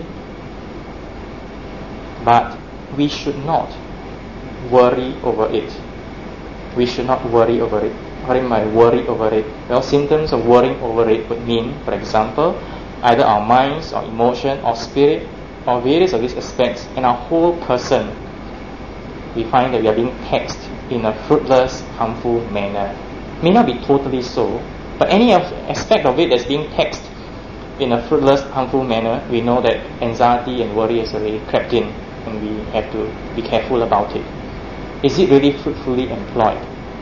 but we should not worry over it. We should not worry over it. What do you mean by worry over it? Well, symptoms of worrying over it would mean, for example, either our minds, or emotion, or spirit, or various of these aspects, and our whole person, we find that we are being taxed in a fruitless, harmful manner. May not be totally so, but any of aspect of it that's being taxed in a fruitless, harmful manner, we know that anxiety and worry has already crept in, and we have to be careful about it. Is it really fruitfully employed?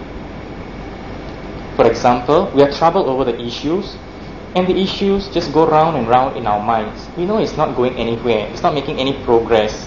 For example, we are troubled over the issues, and the issues just go round and round in our minds. We know it's not going anywhere. It's not making any progress.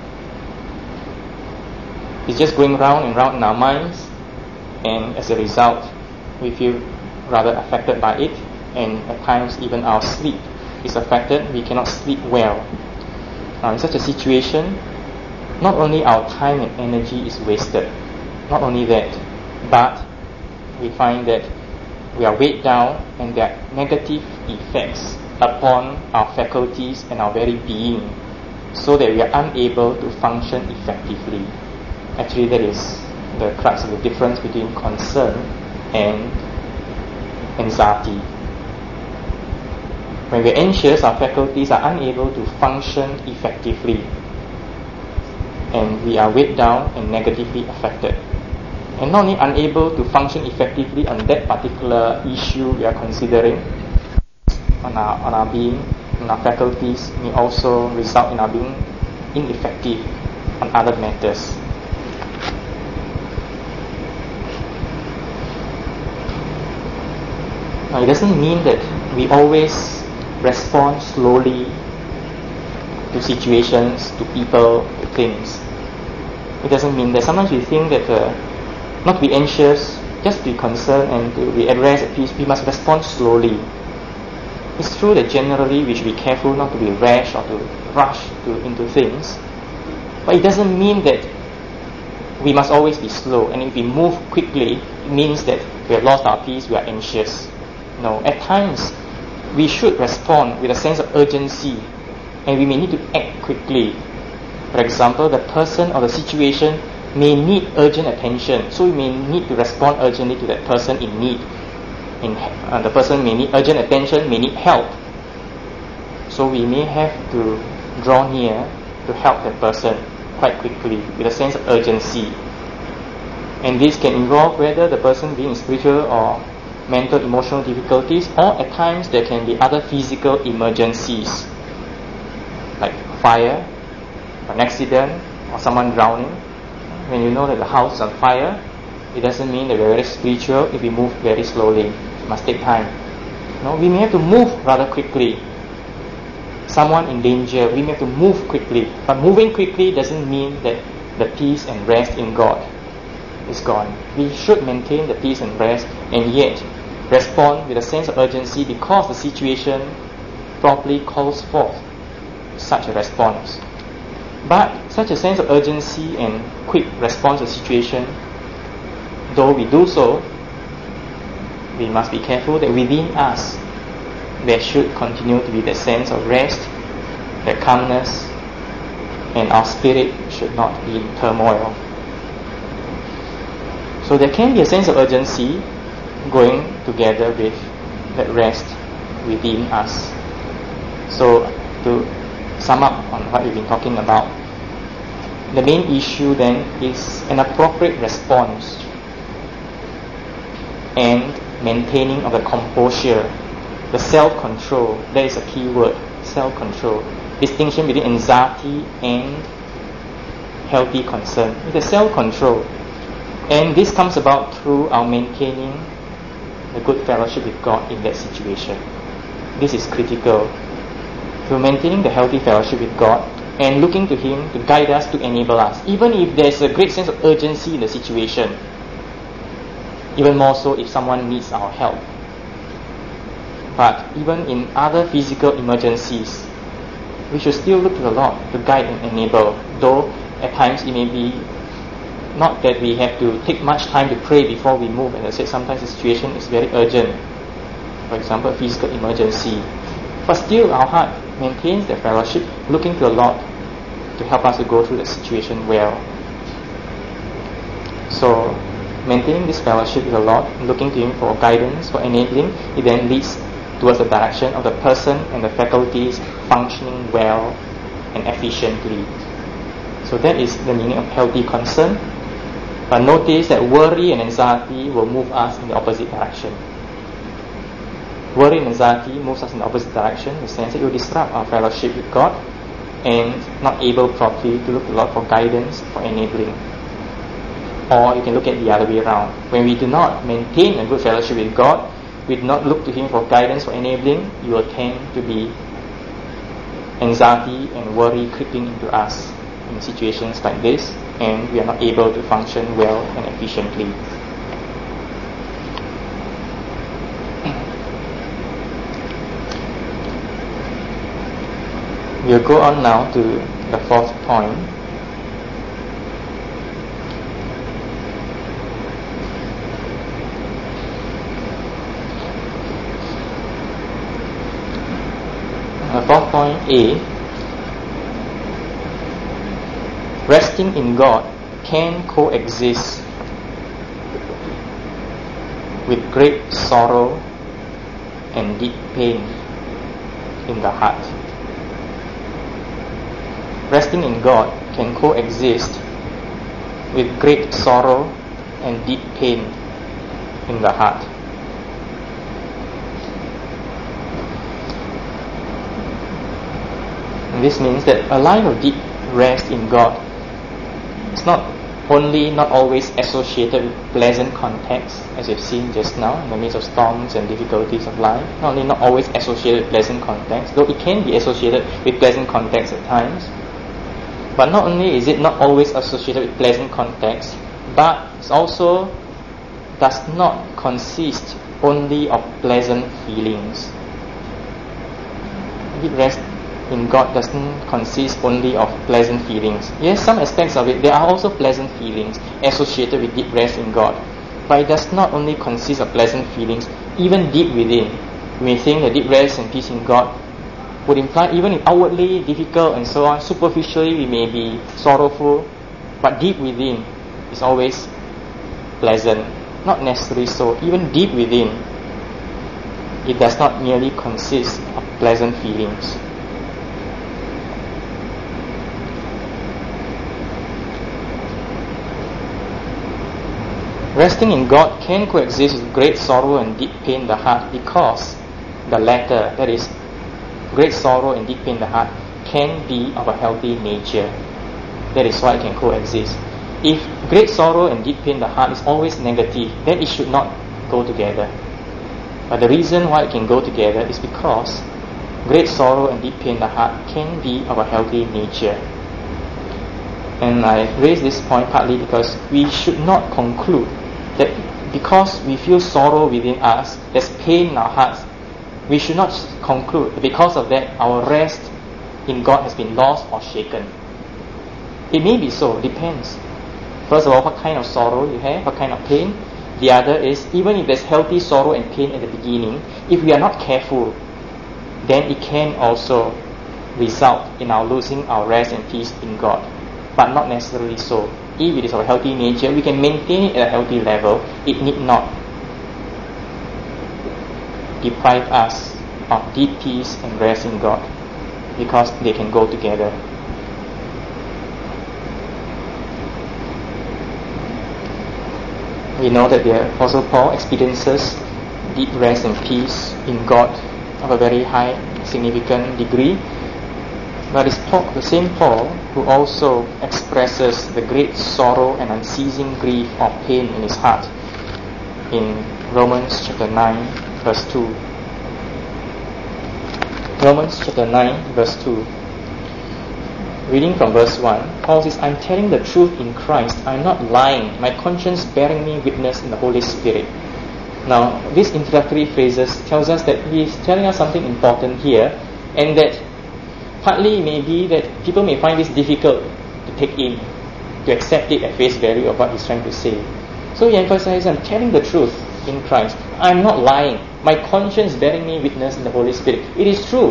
It's just going round and round in our minds, and as a result, we feel rather affected by it, and at times even our sleep is affected. We cannot sleep well. Now, in such a situation, not only our time and energy is wasted, not only that, but we find that we are weighed down, and there are negative effects upon our faculties and our very being, so that we are unable to function effectively. Actually, that is the crux of the difference between concern and anxiety. When we're anxious, our faculties are unable to function effectively, and we are weighed down and negatively affected. And not only unable to function effectively on that particular issue we are considering, on our, on our being, on our faculties, may also result in our being ineffective on other matters. Now, it doesn't mean that we always respond slowly to situations, to people, to things. It doesn't mean that. Sometimes we think that uh, not to be anxious, just to be concerned and to be at rest, at peace, we must respond slowly. It's true that generally we should be careful not to be rash or to rush to, into things, but it doesn't mean that we must always be slow, and if we move quickly, it means that we have lost our peace, we are anxious. No, at times we should respond with a sense of urgency, and we may need to act quickly. For example, the person or the situation may need urgent attention, so we may need to respond urgently to that person in need. In, uh, the person may need urgent attention, may need help, so we may have to draw near to help that person quite quickly with a sense of urgency. And this can involve whether the person being in spiritual or mental, emotional difficulties, or at times there can be other physical emergencies like fire, an accident, or someone drowning. When you know that the house is on fire, it doesn't mean that we're very spiritual if we move very slowly. It must take time. No, we may have to move rather quickly. Someone in danger, we may have to move quickly. But moving quickly doesn't mean that the peace and rest in God is gone. We should maintain the peace and rest, and yet respond with a sense of urgency because the situation properly calls forth such a response. But such a sense of urgency and quick response to the situation, though we do so, we must be careful that within us there should continue to be that sense of rest, that calmness, and our spirit should not be in turmoil. So there can be a sense of urgency going together with that rest within us. So to sum up on what we've been talking about, the main issue then is an appropriate response and maintaining of the composure, the self-control. That is a key word, self-control. Distinction between anxiety and healthy concern. It's a self-control. And this comes about through our maintaining a good fellowship with God in that situation. This is critical. Through maintaining the healthy fellowship with God, and looking to Him to guide us, to enable us. Even if there's a great sense of urgency in the situation, even more so if someone needs our help. But even in other physical emergencies, we should still look to the Lord to guide and enable, though at times it may be not that we have to take much time to pray before we move. As I said, sometimes the situation is very urgent. For example, physical emergency. But still our heart maintains the fellowship, looking to the Lord to help us to go through the situation well. So, maintaining this fellowship with the Lord, looking to Him for guidance, for enabling, it then leads towards the direction of the person and the faculties functioning well and efficiently. So that is the meaning of healthy concern. But notice that worry and anxiety will move us in the opposite direction. Worry and anxiety moves us in the opposite direction, in the sense that it will disrupt our fellowship with God and not able properly to look to the Lord for guidance, for enabling. Or you can look at the other way around. When we do not maintain a good fellowship with God, we do not look to Him for guidance, for enabling, you will tend to be anxiety and worry creeping into us in situations like this, and we are not able to function well and efficiently. We'll go on now to the fourth point. The fourth point A, resting in God can coexist with great sorrow and deep pain in the heart. Resting in God can coexist with great sorrow and deep pain in the heart. And this means that a life of deep rest in God is not only not always associated with pleasant contexts, as we've seen just now in the midst of storms and difficulties of life. Not only not always associated with pleasant contexts, though it can be associated with pleasant contexts at times. But not only is it not always associated with pleasant contexts, but it also does not consist only of pleasant feelings. Deep rest in God doesn't consist only of pleasant feelings. Yes, some aspects of it, there are also pleasant feelings associated with deep rest in God. But it does not only consist of pleasant feelings, even deep within. We may think that deep rest and peace in God would imply, even if outwardly difficult and so on, superficially we may be sorrowful, but deep within is always pleasant. Not necessarily so. Even deep within, it does not merely consist of pleasant feelings. Resting in God can coexist with great sorrow and deep pain in the heart, because the latter, that is, great sorrow and deep pain in the heart, can be of a healthy nature. That is why it can coexist. If great sorrow and deep pain in the heart is always negative, then it should not go together. But the reason why it can go together is because great sorrow and deep pain in the heart can be of a healthy nature. And I raise this point partly because we should not conclude that because we feel sorrow within us, there's pain in our hearts, we should not conclude that because of that our rest in God has been lost or shaken. It may be so, depends. First of all, what kind of sorrow you have, what kind of pain. The other is, even if there's healthy sorrow and pain at the beginning, if we are not careful, then it can also result in our losing our rest and peace in God. But not necessarily so. If it is of a healthy nature, we can maintain it at a healthy level. It need not deprive us of deep peace and rest in God, because they can go together. We know that the Apostle Paul experiences deep rest and peace in God of a very high, significant degree. But it's Paul, the same Paul, who also expresses the great sorrow and unceasing grief or pain in his heart in Romans chapter nine, verse two. Romans chapter nine, verse two. Reading from verse one, Paul says, I'm telling the truth in Christ. I'm not lying. My conscience bearing me witness in the Holy Spirit. Now, these introductory phrases tells us that he is telling us something important here, and that partly it may be that people may find this difficult to take in, to accept it at face value of what he's trying to say. So he emphasizes, I'm telling the truth in Christ. I'm not lying. My conscience bearing me witness in the Holy Spirit. It is true.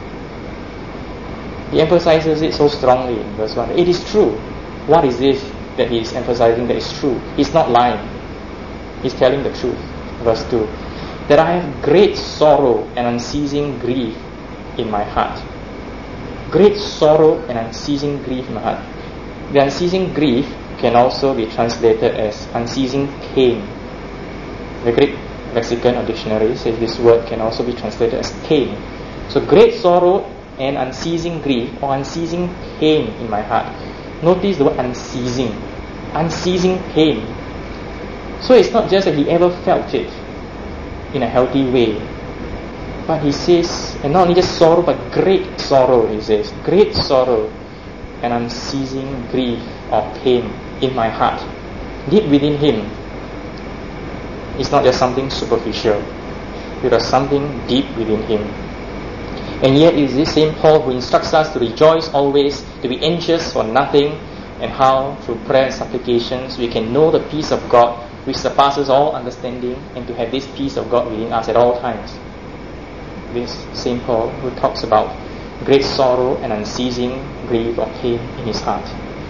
He emphasizes it so strongly in verse one. It is true. What is this that he is emphasizing that is true? He's not lying. He's telling the truth. Verse two. That I have great sorrow and unceasing grief in my heart. Great sorrow and unceasing grief in my heart. The unceasing grief can also be translated as unceasing pain. The Greek lexicon or dictionary says this word can also be translated as pain. So great sorrow and unceasing grief or unceasing pain in my heart. Notice the word unceasing. Unceasing pain. So it's not just that he ever felt it in a healthy way, but he says, and not only just sorrow, but great sorrow, he says, great sorrow and unceasing grief or pain in my heart. Deep within him, it's not just something superficial. There is something deep within him. And yet it is this same Paul who instructs us to rejoice always, to be anxious for nothing, and how through prayer and supplications we can know the peace of God which surpasses all understanding, and to have this peace of God within us at all times. This Saint Paul who talks about great sorrow and unceasing grief or pain in his heart.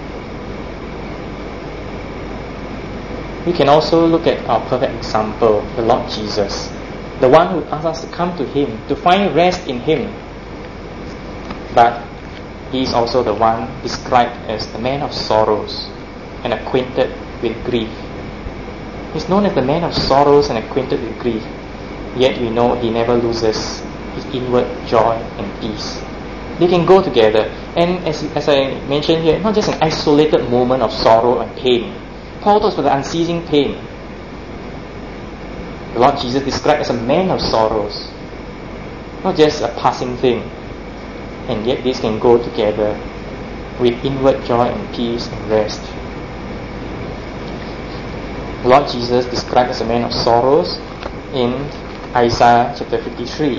We can also look at our perfect example, the Lord Jesus, the one who asks us to come to him, to find rest in him. But he is also the one described as the man of sorrows and acquainted with grief. He's known as the man of sorrows and acquainted with grief, yet we know he never loses his inward joy and peace. They can go together, and as, as I mentioned here, not just an isolated moment of sorrow and pain. Paul talks about the unceasing pain. The Lord Jesus described as a man of sorrows, not just a passing thing, and yet these can go together with inward joy and peace and rest. The Lord Jesus described as a man of sorrows in Isaiah chapter fifty-three.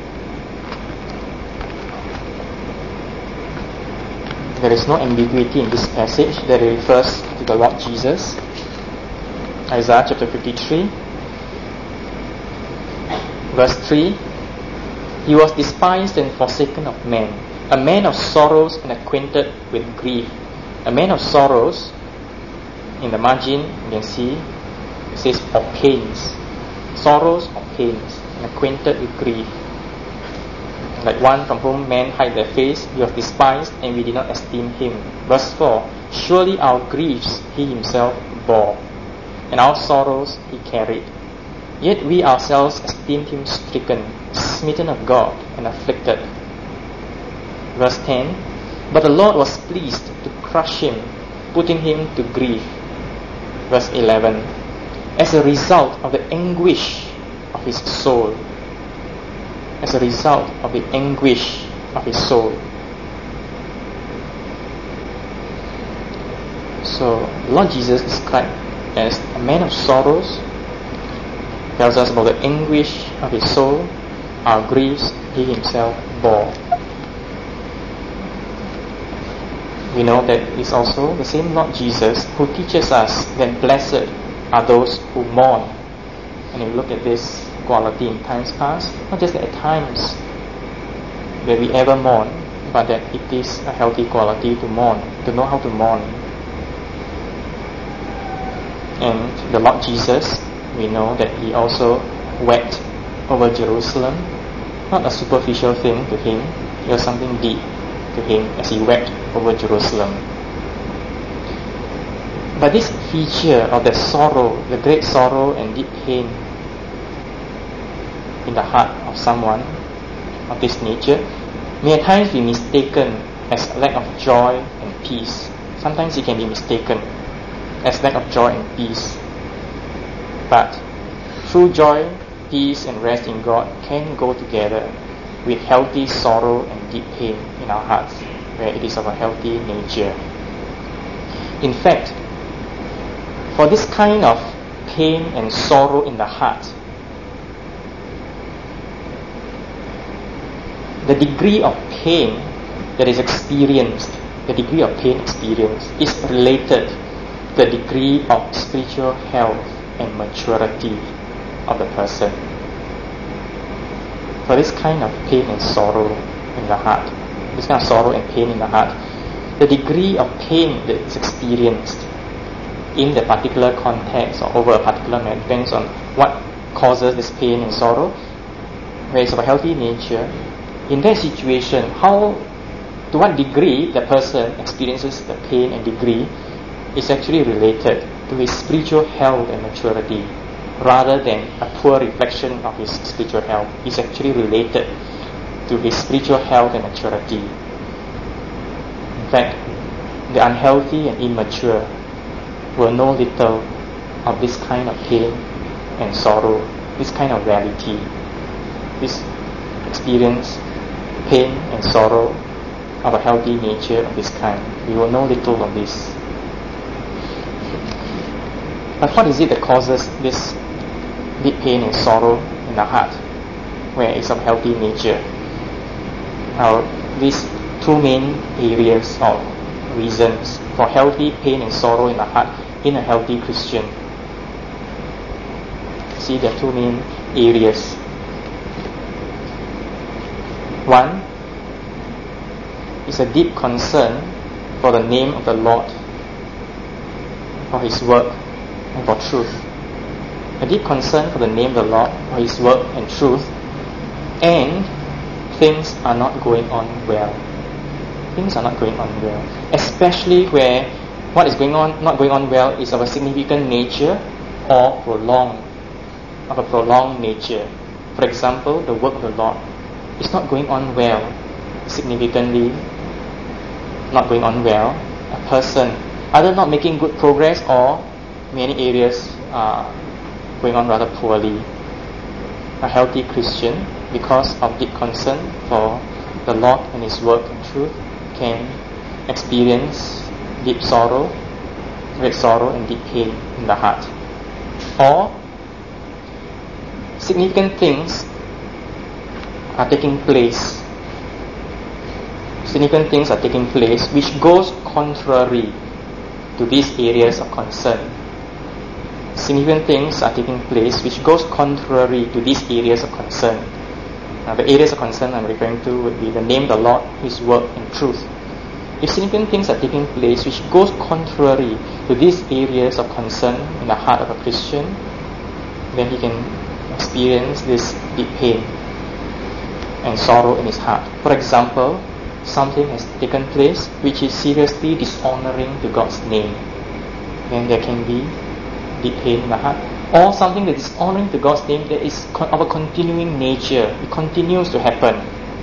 There is no ambiguity in this passage that it refers to the Lord Jesus. Isaiah chapter fifty-three, verse three. He was despised and forsaken of men, a man of sorrows and acquainted with grief. A man of sorrows, in the margin you can see it says of pains, sorrows or pains, and acquainted with grief. Like one from whom men hide their face, he was despised and we did not esteem him. Verse four. Surely our griefs he himself bore, and our sorrows he carried. Yet we ourselves esteemed him stricken, smitten of God, and afflicted. Verse ten. But the Lord was pleased to crush him, putting him to grief. Verse eleven. As a result of the anguish of his soul. As a result of the anguish of his soul. So, Lord Jesus is described as a man of sorrows, tells us about the anguish of his soul, our griefs he himself bore. We know that it's also the same Lord Jesus who teaches us that blessed are those who mourn. And if we look at this quality in times past, not just that at times that we ever mourn, but that it is a healthy quality to mourn, to know how to mourn. And the Lord Jesus, we know that he also wept over Jerusalem, not a superficial thing to him, it was something deep to him as he wept over Jerusalem. But this feature of the sorrow, the great sorrow and deep pain in the heart of someone of this nature may at times be mistaken as a lack of joy and peace. Sometimes it can be mistaken as lack of joy and peace. But true joy, peace and rest in God can go together with healthy sorrow and deep pain in our hearts. where it is of a healthy nature. In fact, for this kind of pain and sorrow in the heart, the degree of pain that is experienced, the degree of pain experienced is related to the degree of spiritual health and maturity of the person. For this kind of pain and sorrow in the heart, this kind of sorrow and pain in the heart, the degree of pain that is experienced in the particular context or over a particular matter depends on what causes this pain and sorrow. Where it's of a healthy nature, in that situation, how, to what degree the person experiences the pain and degree is actually related to his spiritual health and maturity, rather than a poor reflection of his spiritual health. It's actually related to his spiritual health and maturity. In fact, the unhealthy and immature will know little of this kind of pain and sorrow, this kind of reality, this experience, pain and sorrow of a healthy nature of this kind. We will know little of this. But what is it that causes this deep pain and sorrow in the heart, where it's of healthy nature? Now, these two main areas of reasons for healthy pain and sorrow in the heart in a healthy Christian. See, there are two main areas. One is a deep concern for the name of the Lord, for His work and for truth. A deep concern for the name of the Lord, for His work and truth, and things are not going on well. Things are not going on well, especially where what is going on, not going on well, is of a significant nature or prolonged, of a prolonged nature. For example, the work of the Lord is not going on well, significantly not going on well. A person either not making good progress or many areas are going on rather poorly. A healthy Christian, because of deep concern for the Lord and His work and truth, can experience deep sorrow, great sorrow and deep pain in the heart. Or significant things are taking place. Significant things are taking place which goes contrary to these areas of concern. Significant things are taking place which goes contrary to these areas of concern. Now, the areas of concern I'm referring to would be the name of the Lord, His work and truth. If significant things are taking place which goes contrary to these areas of concern in the heart of a Christian, then he can experience this deep pain and sorrow in his heart. For example, something has taken place which is seriously dishonoring to God's name, then there can be deep pain in the heart. Or something that is dishonoring to God's name that is of a continuing nature, it continues to happen.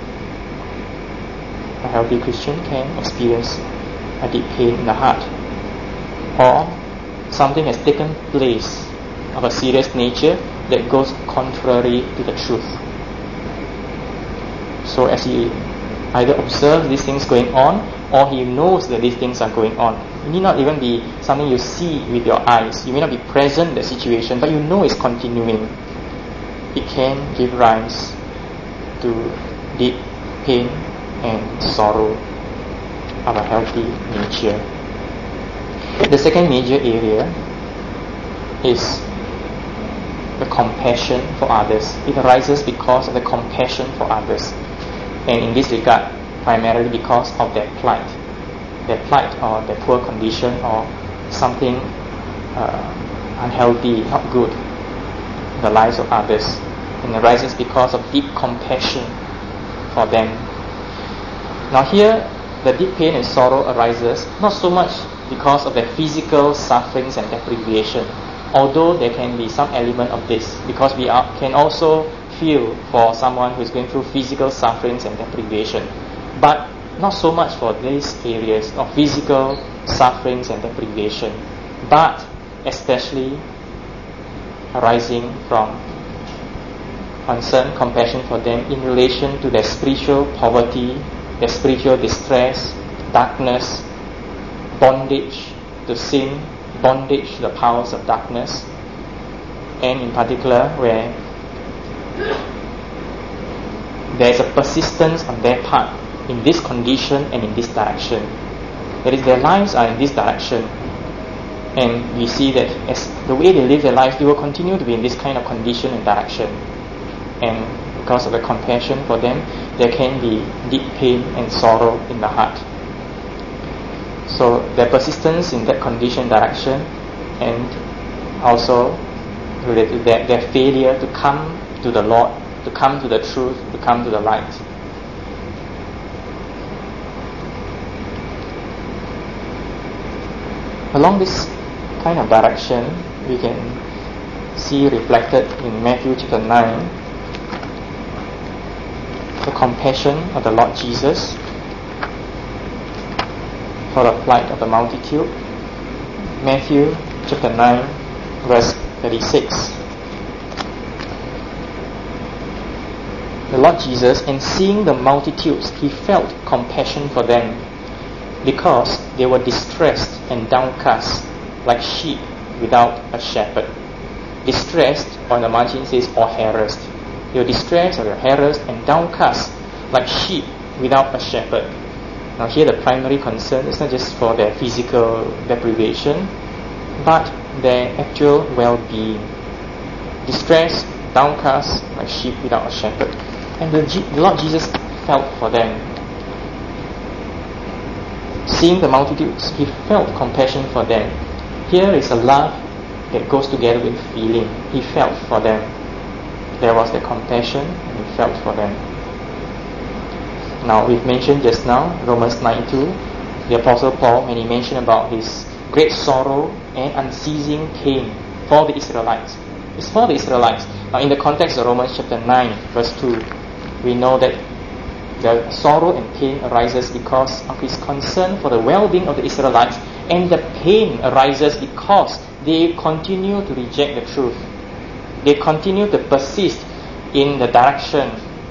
A healthy Christian can experience a deep pain in the heart. Or something has taken place of a serious nature that goes contrary to the truth. So as he either observes these things going on, or he knows that these things are going on. It need not even be something you see with your eyes. You may not be present in the situation, but you know it's continuing. It can give rise to deep pain and sorrow of a healthy nature. The second major area is the compassion for others. It arises because of the compassion for others, and in this regard, primarily because of their plight, their plight or their poor condition or something uh, unhealthy, not good in the lives of others. And it arises because of deep compassion for them. Now here, the deep pain and sorrow arises not so much because of their physical sufferings and deprivation, although there can be some element of this, because we are, can also feel for someone who is going through physical sufferings and deprivation, but not so much for these areas of physical sufferings and deprivation, but especially arising from concern, compassion for them in relation to their spiritual poverty, their spiritual distress, darkness, bondage to sin, bondage to the powers of darkness, and in particular where there is a persistence on their part in this condition and in this direction. That is, their lives are in this direction, and we see that as the way they live their lives, they will continue to be in this kind of condition and direction. And because of the compassion for them, there can be deep pain and sorrow in the heart. So their persistence in that condition direction, and also related to their, their failure to come to the Lord, to come to the truth, to come to the light. Along this kind of direction, we can see reflected in Matthew chapter nine the compassion of the Lord Jesus for the plight of the multitude. Matthew chapter nine, verse thirty-six. The Lord Jesus, and seeing the multitudes, he felt compassion for them, because they were distressed and downcast, like sheep without a shepherd. Distressed, on the margin says, or harassed. They were distressed or harassed and downcast, like sheep without a shepherd. Now here the primary concern is not just for their physical deprivation, but their actual well-being. Distressed, downcast, like sheep without a shepherd. And the, G- the Lord Jesus felt for them. Seeing the multitudes, he felt compassion for them. Here is a love that goes together with feeling. He felt for them. There was the compassion, and he felt for them. Now, we've mentioned just now, Romans nine two, the Apostle Paul, when he mentioned about his great sorrow and unceasing pain for the Israelites. It's for the Israelites. Now, in the context of Romans chapter nine, verse two, we know that the sorrow and pain arises because of his concern for the well-being of the Israelites, and the pain arises because they continue to reject the truth. They continue to persist in the direction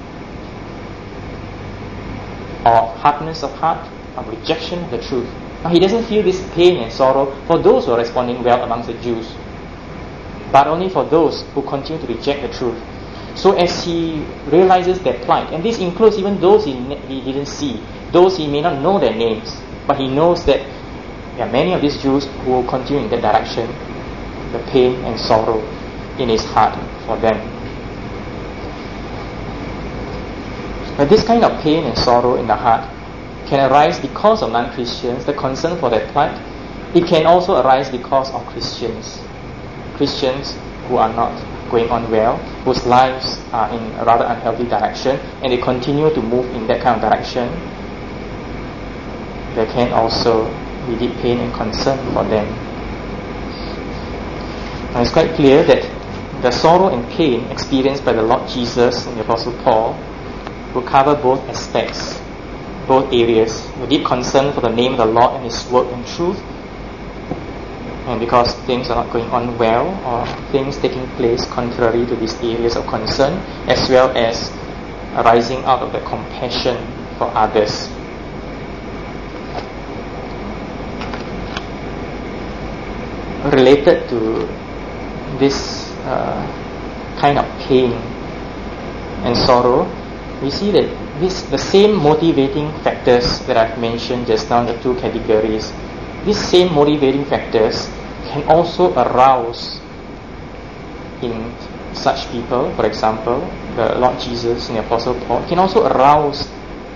of hardness of heart, of rejection of the truth. Now, he doesn't feel this pain and sorrow for those who are responding well amongst the Jews, but only for those who continue to reject the truth. So as he realizes their plight, and this includes even those he, he didn't see, those he may not know their names, but he knows that there are many of these Jews who will continue in that direction, the pain and sorrow in his heart for them. But this kind of pain and sorrow in the heart can arise because of non-Christians, the concern for their plight. It can also arise because of Christians, Christians who are not going on well, whose lives are in a rather unhealthy direction, and they continue to move in that kind of direction. There can also be deep pain and concern for them. Now, it's quite clear that the sorrow and pain experienced by the Lord Jesus and the Apostle Paul will cover both aspects, both areas. The deep concern for the name of the Lord and His word and truth, and because things are not going on well, or things taking place contrary to these areas of concern, as well as arising out of the compassion for others. Related to this uh, kind of pain and sorrow, we see that this the same motivating factors that I've mentioned just now in the two categories, these same motivating factors can also arouse in such people. For example, the Lord Jesus and the Apostle Paul can also arouse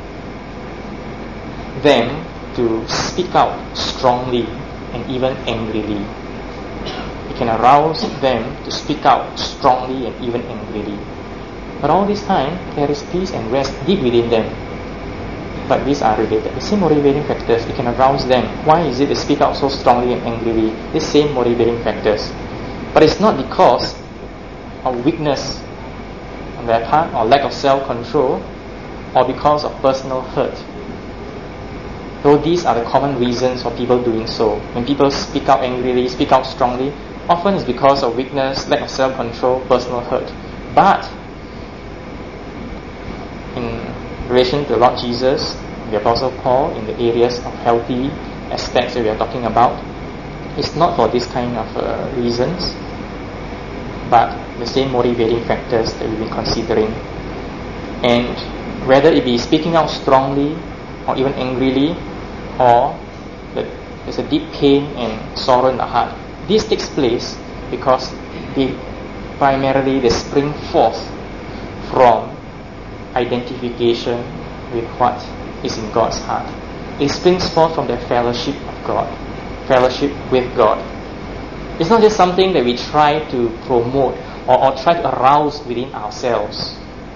them to speak out strongly and even angrily. It can arouse them to speak out strongly and even angrily. But all this time, there is peace and rest deep within them. But these are related. The same motivating factors, it can arouse them. Why is it they speak out so strongly and angrily? The same motivating factors. But it's not because of weakness on their part, or lack of self-control, or because of personal hurt. Though these are the common reasons for people doing so. When people speak out angrily, speak out strongly, often it's because of weakness, lack of self-control, personal hurt. But in relation to the Lord Jesus, the Apostle Paul in the areas of healthy aspects that we are talking about, it's not for this kind of uh, reasons, but the same motivating factors that we've been considering. And whether it be speaking out strongly or even angrily, or that there's a deep pain and sorrow in the heart, this takes place because they primarily they spring forth from identification with what is in God's heart. It springs forth from the fellowship of God, fellowship with God. It's not just something that we try to promote or, or try to arouse within ourselves,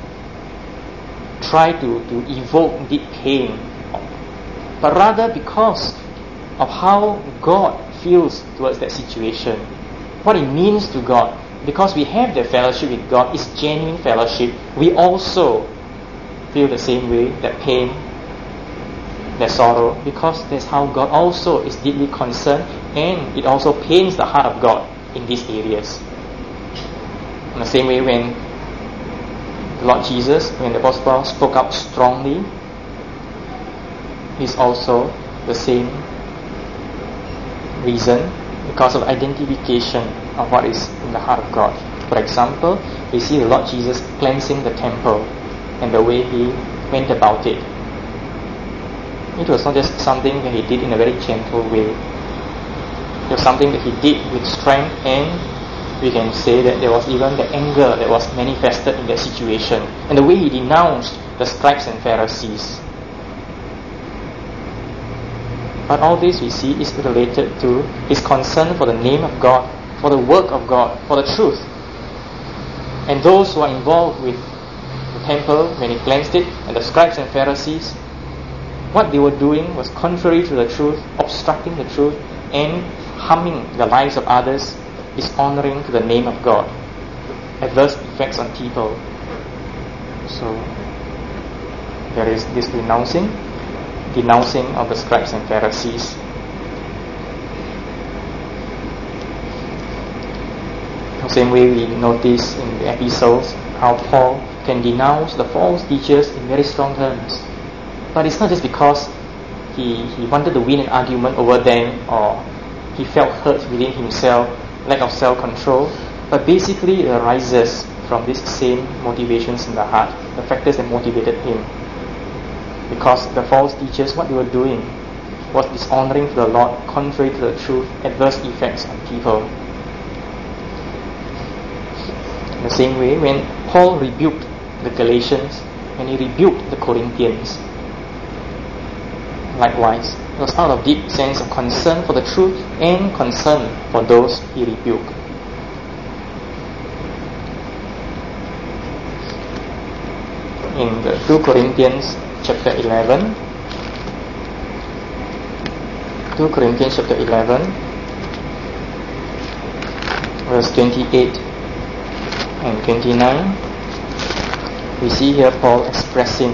try to, to evoke deep pain, but rather because of how God feels towards that situation, what it means to God. Because we have the fellowship with God, it's genuine fellowship, we also feel the same way, that pain, that sorrow, because that's how God also is deeply concerned, and it also pains the heart of God in these areas. In the same way, when the Lord Jesus, when the Apostle Paul spoke up strongly, it's also the same reason, because of identification of what is in the heart of God. For example, we see the Lord Jesus cleansing the temple and the way He went about it. It was not just something that He did in a very gentle way. It was something that He did with strength, and we can say that there was even the anger that was manifested in that situation, and the way He denounced the scribes and Pharisees. But all this we see is related to His concern for the name of God, for the work of God, for the truth. And those who are involved with the temple when He cleansed it, and the scribes and Pharisees, what they were doing was contrary to the truth, obstructing the truth, and harming the lives of others, dishonoring to the name of God, adverse effects on people. So there is this renouncing, denouncing of the scribes and Pharisees. The same way we notice in the epistles how Paul can denounce the false teachers in very strong terms. But it's not just because he, he wanted to win an argument over them, or he felt hurt within himself, lack of self-control, but basically it arises from these same motivations in the heart, the factors that motivated him. Because the false teachers, what they were doing was dishonoring to the Lord, contrary to the truth, adverse effects on people. In the same way, when Paul rebuked the Galatians, when he rebuked the Corinthians, likewise, it was out of deep sense of concern for the truth and concern for those he rebuked. In the Second Corinthians chapter eleven, Second Corinthians chapter eleven, verse twenty-eight and twenty-nine, we see here Paul expressing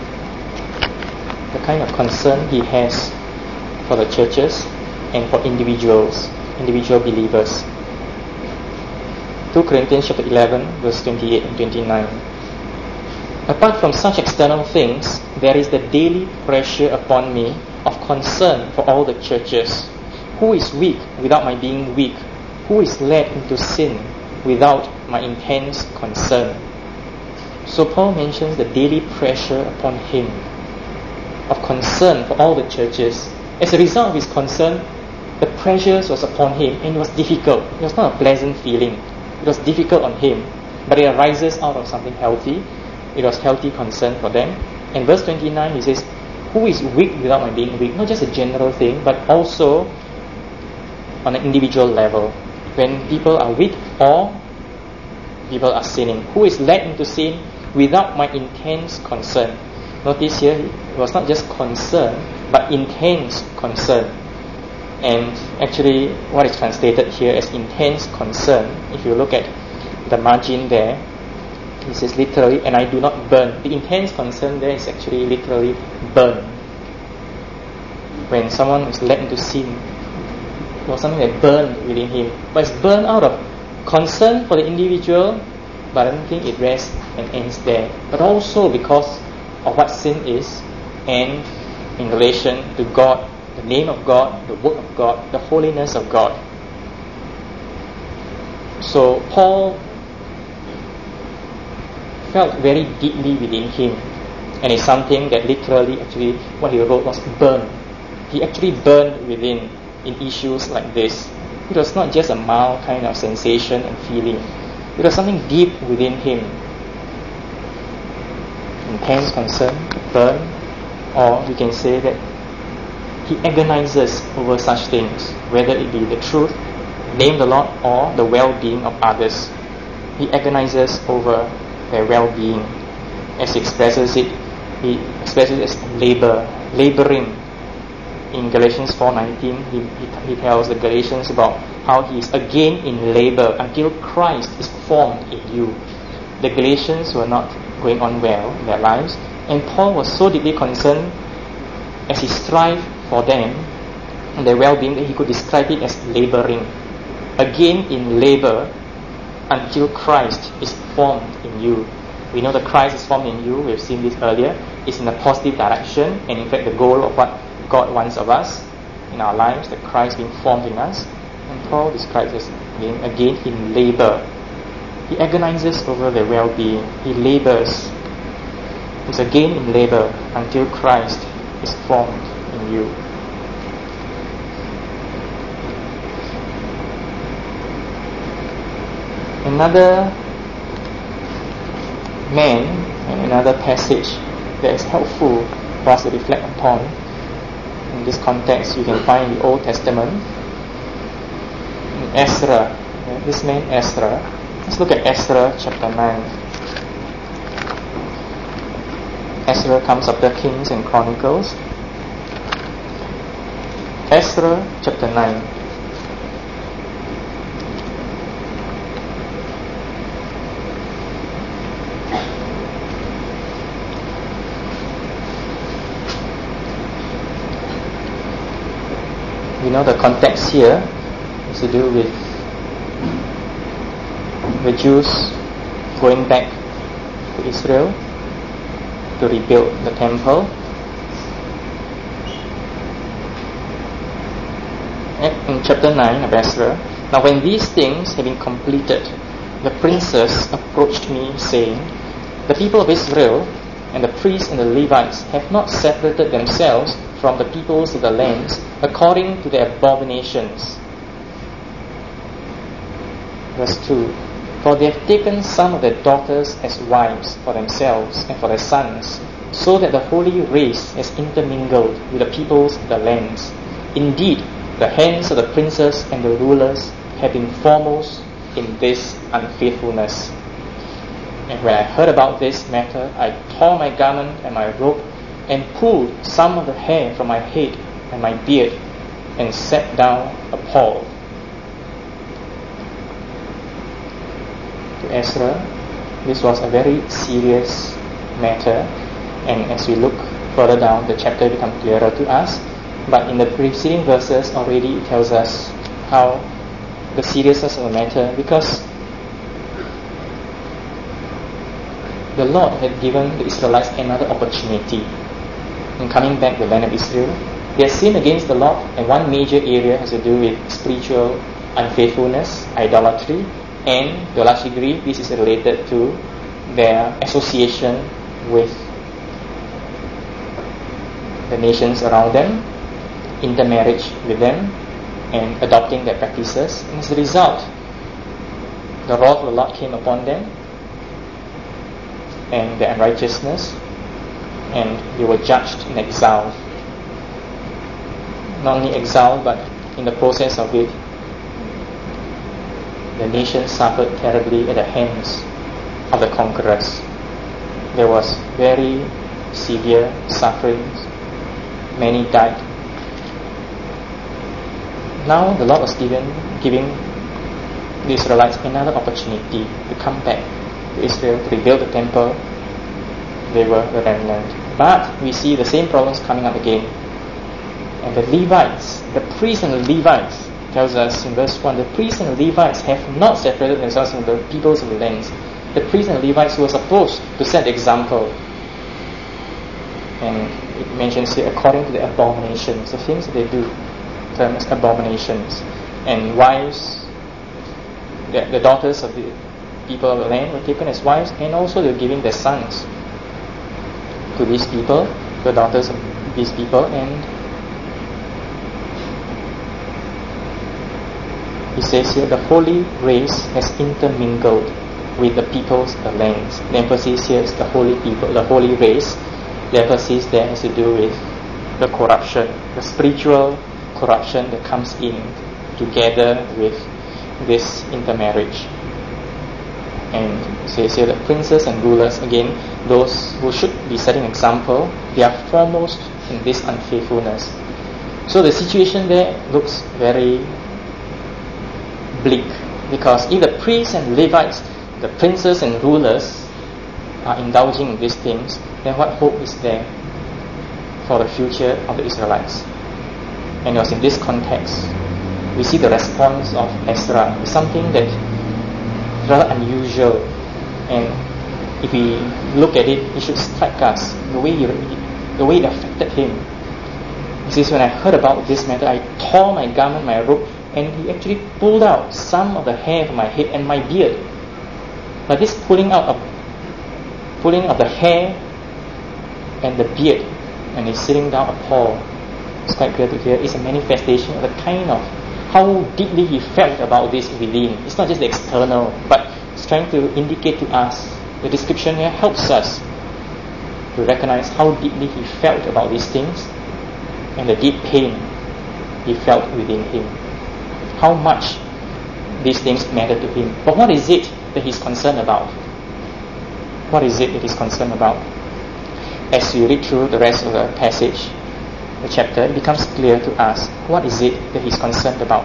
the kind of concern he has for the churches and for individuals, individual believers. Second Corinthians chapter eleven, verse twenty-eight and twenty-nine. Apart from such external things, there is the daily pressure upon me of concern for all the churches. Who is weak without my being weak? Who is led into sin without my intense concern? So Paul mentions the daily pressure upon him of concern for all the churches. As a result of his concern, the pressures was upon him, and it was difficult. It was not a pleasant feeling. It was difficult on him, but it arises out of something healthy. It was healthy concern for them. In verse twenty-nine, he says, who is weak without my being weak? Not just a general thing, but also on an individual level. When people are weak or people are sinning, who is led into sin without my intense concern? Notice here, it was not just concern, but intense concern. And actually, what is translated here as intense concern, if you look at the margin there, it says literally, and I do not burn. The intense concern there is actually literally burn. When someone is led into sin, it was something that burned within him. But it's burned out of concern for the individual, but I don't think it rests and ends there. But also because of what sin is, and in relation to God, the name of God, the work of God, the holiness of God. So Paul felt very deeply within him, and it's something that literally, actually, what he wrote was burned. He actually burned within in issues like this. It was not just a mild kind of sensation and feeling. It was something deep within him. Intense concern, burn, or we can say that he agonizes over such things, whether it be the truth, name the Lord, or the well-being of others. He agonizes over their well-being. As he expresses it, he expresses it as labor, laboring. In Galatians four nineteen, he, he, he tells the Galatians about how he is again in labor until Christ is formed in you. The Galatians were not going on well in their lives, and Paul was so deeply concerned as he strived for them and their well-being that he could describe it as laboring. Again in labor until Christ is formed in you. We know that Christ is formed in you, we've seen this earlier. It's in a positive direction, and in fact the goal of what God wants of us in our lives, that Christ being formed in us. And Paul describes this again, again in labor. He agonizes over their well-being. He labors. He's again in labor until Christ is formed in you. Another man and another passage that is helpful for us to reflect upon in this context you can find in the Old Testament. In Ezra, this man Ezra. Let's look at Ezra chapter nine. Ezra comes after Kings and Chronicles. Ezra chapter nine. You know, the context here is to do with the Jews going back to Israel to rebuild the temple. In chapter nine of Ezra, now when these things had been completed, the princes approached me, saying, the people of Israel and the priests and the Levites have not separated themselves from the peoples of the lands according to their abominations. Verse two, for they have taken some of their daughters as wives for themselves and for their sons, so that the holy race has intermingled with the peoples of the lands. Indeed, the hands of the princes and the rulers have been foremost in this unfaithfulness. And when I heard about this matter, I tore my garment and my robe, and pulled some of the hair from my head and my beard, and sat down appalled. To Ezra, this was a very serious matter, and as we look further down, the chapter becomes clearer to us. But in the preceding verses already it tells us how the seriousness of the matter, because the Lord had given the Israelites another opportunity in coming back to the land of Israel. They had sinned against the Lord, and one major area has to do with spiritual unfaithfulness, idolatry, and to a large degree this is related to their association with the nations around them, intermarriage with them, and adopting their practices. And as a result, the wrath of the Lord came upon them and their unrighteousness, and they were judged and exiled. Not only exiled, but in the process of it, the nation suffered terribly at the hands of the conquerors. There was very severe sufferings. Many died. Now the Lord was given, giving the Israelites another opportunity to come back to Israel, to rebuild the temple. They were the remnant. But we see the same problems coming up again. And the Levites, the priests and the Levites, tells us in verse one, the priests and the Levites have not separated themselves from the peoples of the lands. The priests and the Levites who were supposed to set the example. And it mentions here, according to the abominations, the things that they do, termed as abominations. And wives, the, the daughters of the people of the land were taken as wives, and also they were giving their sons to these people, the daughters of these people. And he says here, the holy race has intermingled with the peoples of the lands. The emphasis here is the holy people, the holy race. The emphasis there has to do with the corruption, the spiritual corruption that comes in together with this intermarriage. And it says here that princes and rulers, again, those who should be setting example, they are foremost in this unfaithfulness. So the situation there looks very bleak, because if the priests and Levites, the princes and rulers, are indulging in these things, then what hope is there for the future of the Israelites? And it was in this context we see the response of Ezra. It's something that is rather unusual, and if we look at it, it should strike us the way he, the way it affected him. He says, when I heard about this matter, I tore my garment, my robe, and he actually pulled out some of the hair from my head and my beard. But this pulling out of pulling of the hair and the beard, and he's sitting down appalled, it's quite clear to hear, is a manifestation of the kind of how deeply he felt about this within. It's not just the external, but it's trying to indicate to us. The description here helps us to recognize how deeply he felt about these things and the deep pain he felt within him. How much these things matter to him. But what is it that he's concerned about? What is it that he's concerned about? As we read through the rest of the passage, the chapter, it becomes clear to us what is it that he's concerned about.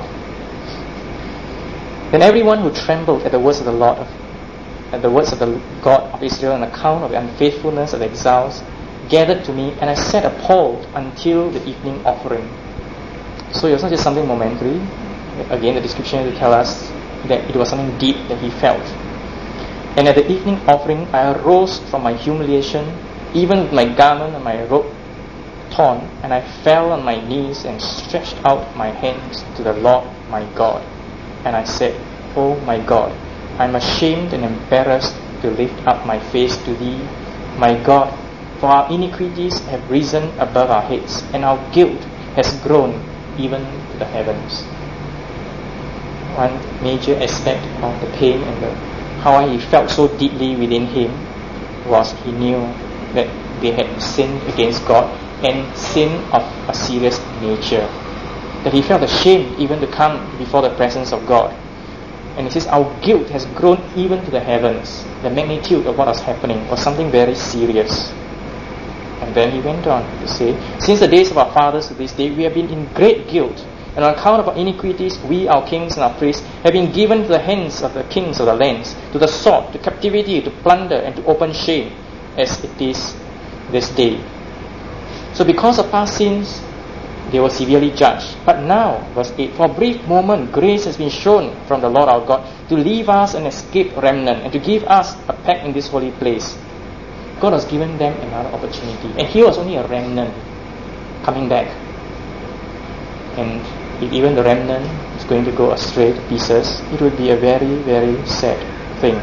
Then everyone who trembled at the words of the Lord, at the words of the God of Israel on account of the unfaithfulness of the exiles, gathered to me, and I sat appalled until the evening offering. So it was not just something momentary. Again, the description will tell us that it was something deep that he felt. And at the evening offering, I arose from my humiliation, even with my garment and my robe torn, and I fell on my knees and stretched out my hands to the Lord my God. And I said, Oh my God, I am ashamed and embarrassed to lift up my face to thee, my God, for our iniquities have risen above our heads, and our guilt has grown even to the heavens. One major aspect of the pain and the, how he felt so deeply within him was he knew that they had sinned against God, and sin of a serious nature, that he felt ashamed even to come before the presence of God. And he says, our guilt has grown even to the heavens. The magnitude of what was happening was something very serious. And then he went on to say, since the days of our fathers to this day, we have been in great guilt, and on account of our iniquities, we, our kings and our priests, have been given to the hands of the kings of the lands, to the sword, to captivity, to plunder, and to open shame, as it is this day. So because of past sins, they were severely judged. But now, verse eight, for a brief moment, grace has been shown from the Lord our God to leave us an escaped remnant and to give us a pact in this holy place. God has given them another opportunity. And here was only a remnant coming back. And if even the remnant is going to go astray to pieces, it would be a very, very sad thing.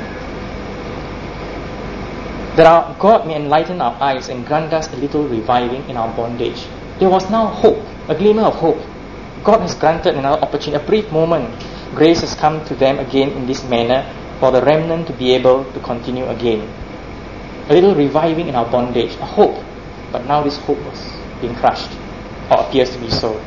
That our God may enlighten our eyes and grant us a little reviving in our bondage. There was now hope, a glimmer of hope. God has granted another opportunity, a brief moment. Grace has come to them again in this manner for the remnant to be able to continue again. A little reviving in our bondage, a hope. But now this hope was being crushed, or appears to be so.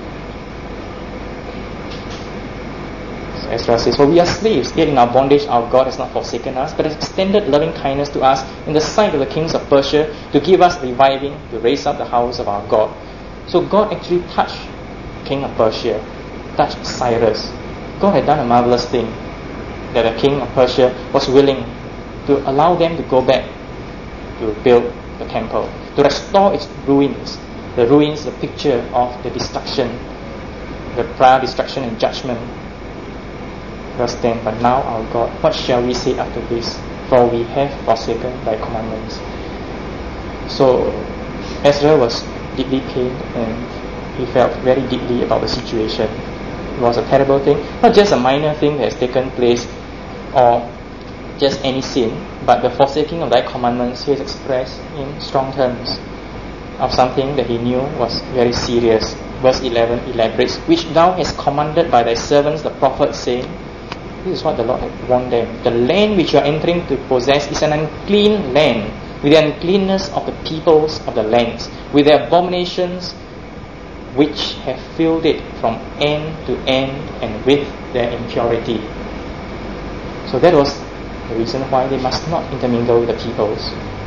Ezra says, for we are slaves, yet in our bondage our God has not forsaken us, but has extended loving kindness to us in the sight of the kings of Persia to give us reviving, to raise up the house of our God. So God actually touched king of Persia, touched Cyrus. God had done a marvelous thing, that the king of Persia was willing to allow them to go back to build the temple, to restore its ruins. The ruins, the picture of the destruction, the prior destruction and judgment. Verse ten, but now our God, what shall we say after this? For we have forsaken thy commandments. So Ezra was deeply pained and he felt very deeply about the situation. It was a terrible thing, not just a minor thing that has taken place or just any sin, but the forsaking of thy commandments he has expressed in strong terms of something that he knew was very serious. Verse eleven elaborates, which thou hast commanded by thy servants the prophets, saying, this is what the Lord had warned them, the land which you are entering to possess is an unclean land, with the uncleanness of the peoples of the lands, with the abominations which have filled it from end to end, and with their impurity. So that was the reason why they must not intermingle with the peoples.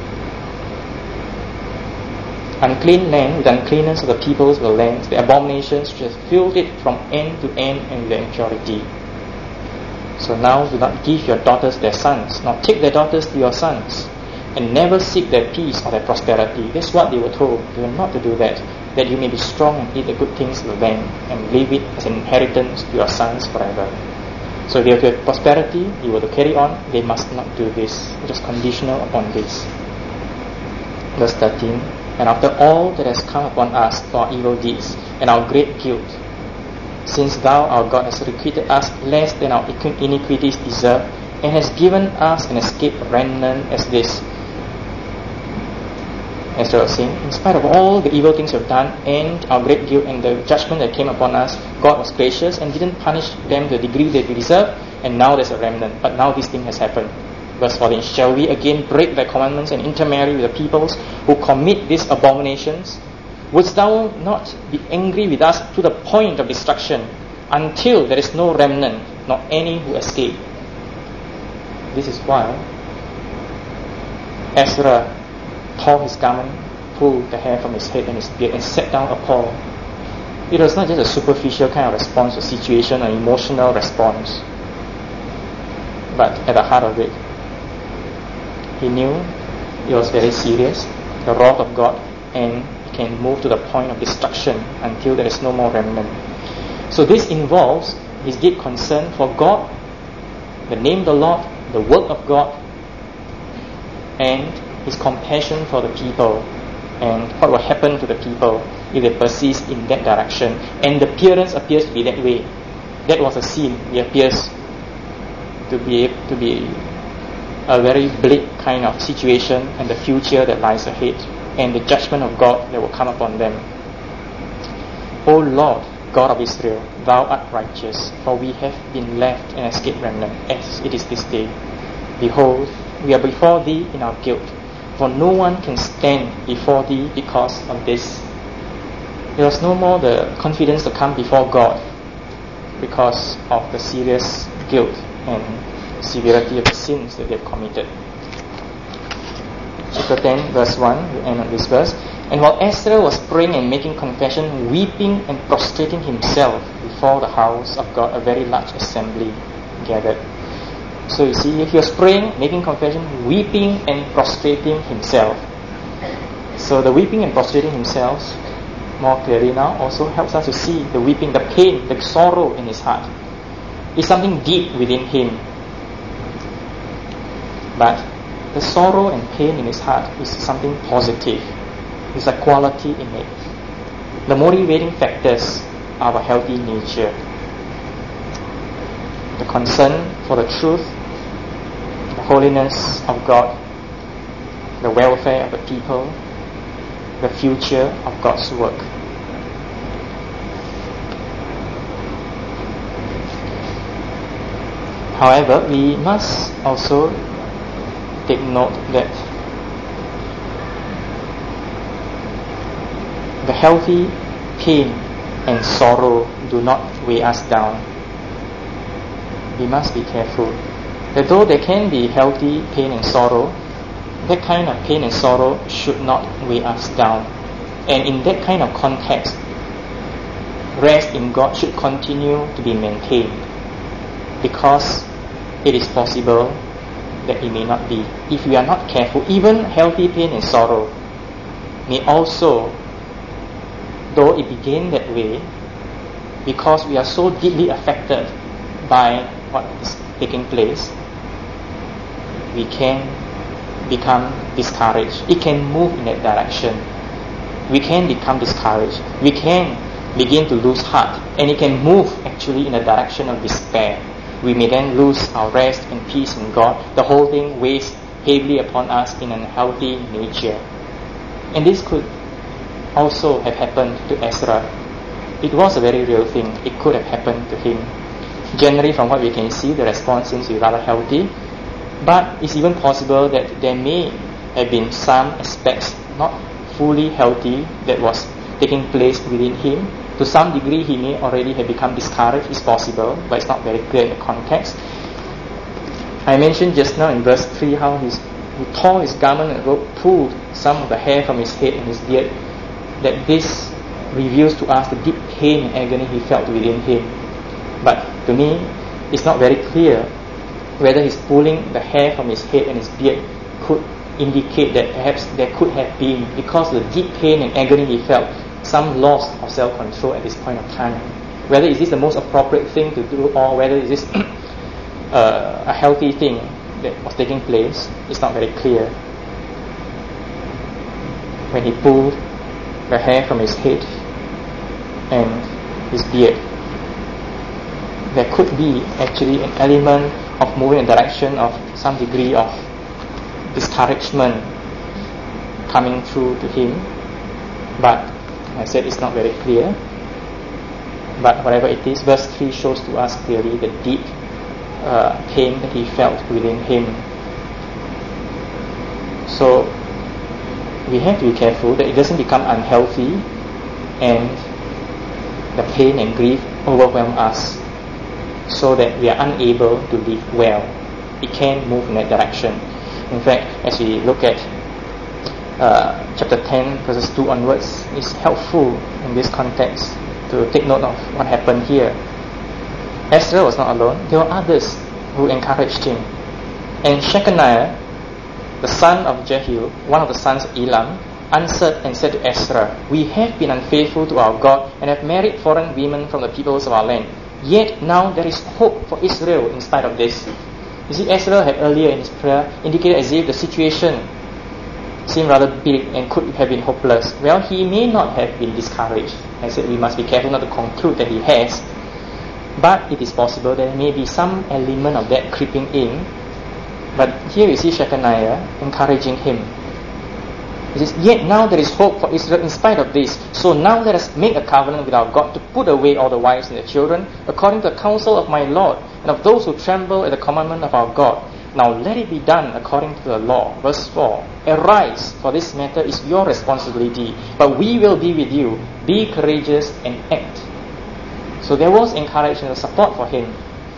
Unclean land with the uncleanness of the peoples of the lands, the abominations which have filled it from end to end, and with their impurity. So now do not give your daughters their sons, nor take their daughters to your sons, and never seek their peace or their prosperity. This is what they were told. They were not to do that, that you may be strong and eat the good things of the land, and leave it as an inheritance to your sons forever. So if they were to have prosperity, they were to carry on, they must not do this. It was conditional upon this. Verse thirteen, and after all that has come upon us for our evil deeds and our great guilt, since thou, our God, hast requited us less than our iniquities deserve, and has given us an escape remnant as this. Ezra was saying, in spite of all the evil things we have done and our great guilt and the judgment that came upon us, God was gracious and didn't punish them to the degree that we deserve, and now there's a remnant. But now this thing has happened. Verse fourteen, shall we again break thy commandments and intermarry with the peoples who commit these abominations? Wouldst thou not be angry with us to the point of destruction, until there is no remnant, nor any who escape? This is why Ezra tore his garment, pulled the hair from his head and his beard, and sat down appalled. It was not just a superficial kind of response to a situation, an emotional response, but at the heart of it, he knew it was very serious, the wrath of God, and it can move to the point of destruction until there is no more remnant. So this involves his deep concern for God, the name of the Lord, the work of God, and his compassion for the people, and what will happen to the people if they persist in that direction. And the appearance appears to be that way. That was a scene. It appears to be to be a very bleak kind of situation, and the future that lies ahead, and the judgment of God that will come upon them. O Lord, God of Israel, thou art righteous, for we have been left an escaped remnant, as it is this day. Behold, we are before thee in our guilt, for no one can stand before thee because of this. There was no more the confidence to come before God because of the serious guilt and severity of the sins that they have committed. Chapter ten, verse one, we end on this verse. And while Ezra was praying and making confession, weeping and prostrating himself before the house of God, a very large assembly gathered. So you see, he was praying, making confession, weeping and prostrating himself. So the weeping and prostrating himself, more clearly now, also helps us to see the weeping, the pain, the sorrow in his heart. It's something deep within him. But the sorrow and pain in his heart is something positive. It's a quality in it. The motivating factors are a healthy nature. The concern for the truth, the holiness of God, the welfare of the people, the future of God's work. However, we must also take note that the healthy pain and sorrow do not weigh us down. We must be careful that though there can be healthy pain and sorrow, that kind of pain and sorrow should not weigh us down. And in that kind of context, rest in God should continue to be maintained, because it is possible that it may not be. If we are not careful, even healthy pain and sorrow may also, though it began that way, because we are so deeply affected by what is taking place, we can become discouraged. It can move in that direction. we can become discouraged. We can begin to lose heart, and it can move actually in the direction of despair. We may then lose our rest and peace in God. The whole thing weighs heavily upon us in an unhealthy nature. And this could also have happened to Ezra. It was a very real thing. It could have happened to him. Generally, from what we can see, the response seems to be rather healthy. But it's even possible that there may have been some aspects not fully healthy that was taking place within him. To some degree, he may already have become discouraged. It's possible, but it's not very clear in the context. I mentioned just now in verse three how he's, he tore his garment and robe, pulled some of the hair from his head and his beard, that this reveals to us the deep pain and agony he felt within him. But to me, it's not very clear whether his pulling the hair from his head and his beard could indicate that perhaps there could have been, because of the deep pain and agony he felt, some loss of self-control at this point of time. Whether is this the most appropriate thing to do, or whether is this uh, a healthy thing that was taking place, it's not very clear. When he pulled the hair from his head and his beard, there could be actually an element of moving in the direction of some degree of discouragement coming through to him. But I said it's not very clear. But whatever it is, verse three shows to us clearly the deep uh, pain that he felt within him. So we have to be careful that it doesn't become unhealthy and the pain and grief overwhelm us, so that we are unable to live well. It can move in that direction. In fact, as we look at uh, chapter ten, verses two onwards, it's helpful in this context to take note of what happened here. Ezra was not alone. There were others who encouraged him. And Shechaniah, the son of Jehiel, one of the sons of Elam, answered and said to Ezra, "We have been unfaithful to our God and have married foreign women from the peoples of our land. Yet now there is hope for Israel in spite of this." You see, Ezra had earlier in his prayer indicated as if the situation seemed rather big and could have been hopeless. Well, he may not have been discouraged. I said we must be careful not to conclude that he has. But it is possible there may be some element of that creeping in. But here we see Shechaniah encouraging him. He says, "Yet now there is hope for Israel in spite of this. So now let us make a covenant with our God to put away all the wives and the children, according to the counsel of my Lord, and of those who tremble at the commandment of our God. Now let it be done according to the law." Verse four, "Arise, for this matter is your responsibility, but we will be with you. Be courageous and act." So there was encouragement and support for him.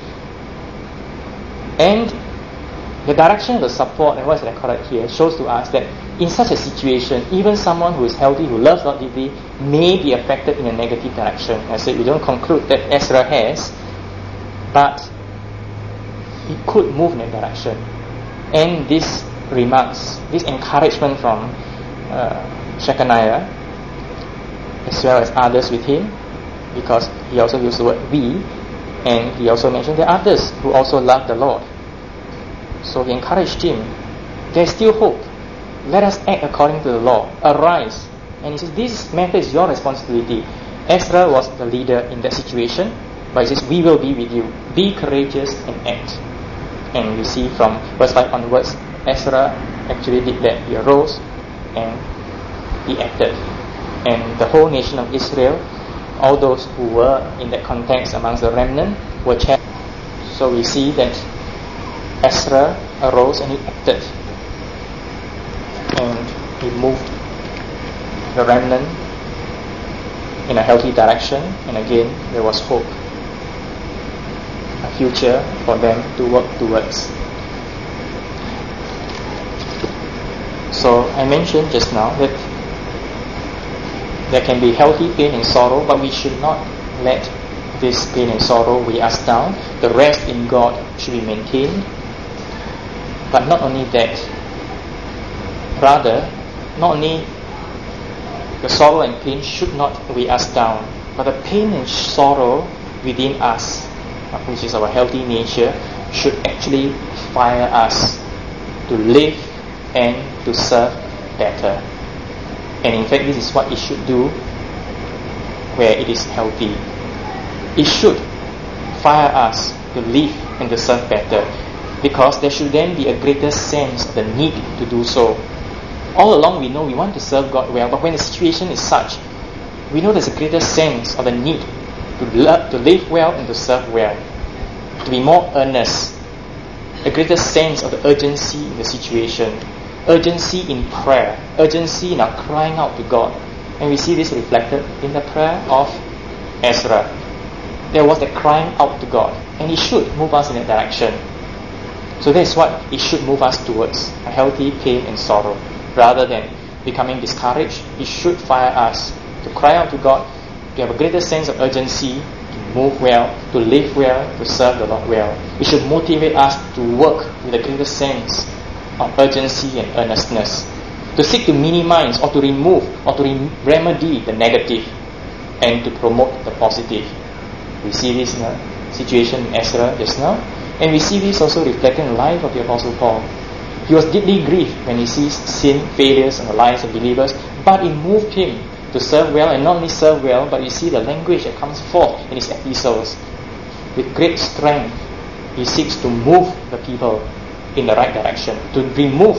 And the direction of the support and what is recorded here shows to us that in such a situation, even someone who is healthy, who loves God deeply, may be affected in a negative direction. I said we don't conclude that Ezra has, but it could move in that direction. And these remarks, this encouragement from uh, Shechaniah, as well as others with him, because he also used the word "we," and he also mentioned there are others who also love the Lord. So he encouraged him. There is still hope. Let us act according to the law. Arise. And he says, this matter is your responsibility. Ezra was the leader in that situation, but he says, we will be with you. Be courageous and act. And we see from verse five onwards, Ezra actually did that. He arose and he acted. And the whole nation of Israel, all those who were in that context amongst the remnant, were checked. So we see that Ezra arose and he acted, and he moved the remnant in a healthy direction, and again there was hope, a future for them to work towards. So I mentioned just now that there can be healthy pain and sorrow, but we should not let this pain and sorrow weigh us down. The rest in God should be maintained. But not only that, rather, not only the sorrow and pain should not weigh us down, but the pain and sorrow within us, which is our healthy nature, should actually fire us to live and to serve better. And in fact, this is what it should do where it is healthy. It should fire us to live and to serve better, because there should then be a greater sense of the need to do so. All along we know we want to serve God well, but when the situation is such, we know there's a greater sense of the need to love, to live well and to serve well, to be more earnest, a greater sense of the urgency in the situation, urgency in prayer, urgency in our crying out to God. And we see this reflected in the prayer of Ezra. There was that crying out to God, and it should move us in that direction. So that's what it should move us towards, a healthy pain and sorrow. Rather than becoming discouraged, it should fire us to cry out to God, to have a greater sense of urgency, to move well, to live well, to serve the Lord well. It should motivate us to work with a greater sense of urgency and earnestness, to seek to minimize or to remove or to re- remedy the negative and to promote the positive. We see this in the situation in Ezra just now, and we see this also reflected in the life of the Apostle Paul. He was deeply grieved when he sees sin, failures in the lives of believers, but it moved him to serve well, and not only serve well, but you see the language that comes forth in his epistles. With great strength, he seeks to move the people in the right direction, to remove,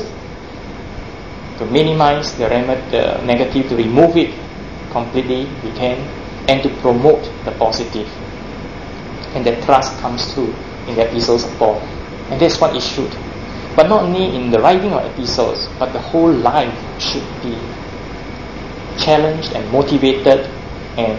to minimize the, rem- the negative, to remove it completely we can, and to promote the positive. And that trust comes through in the epistles of Paul. And that's what it should. But not only in the writing of epistles, but the whole life should be challenged and motivated and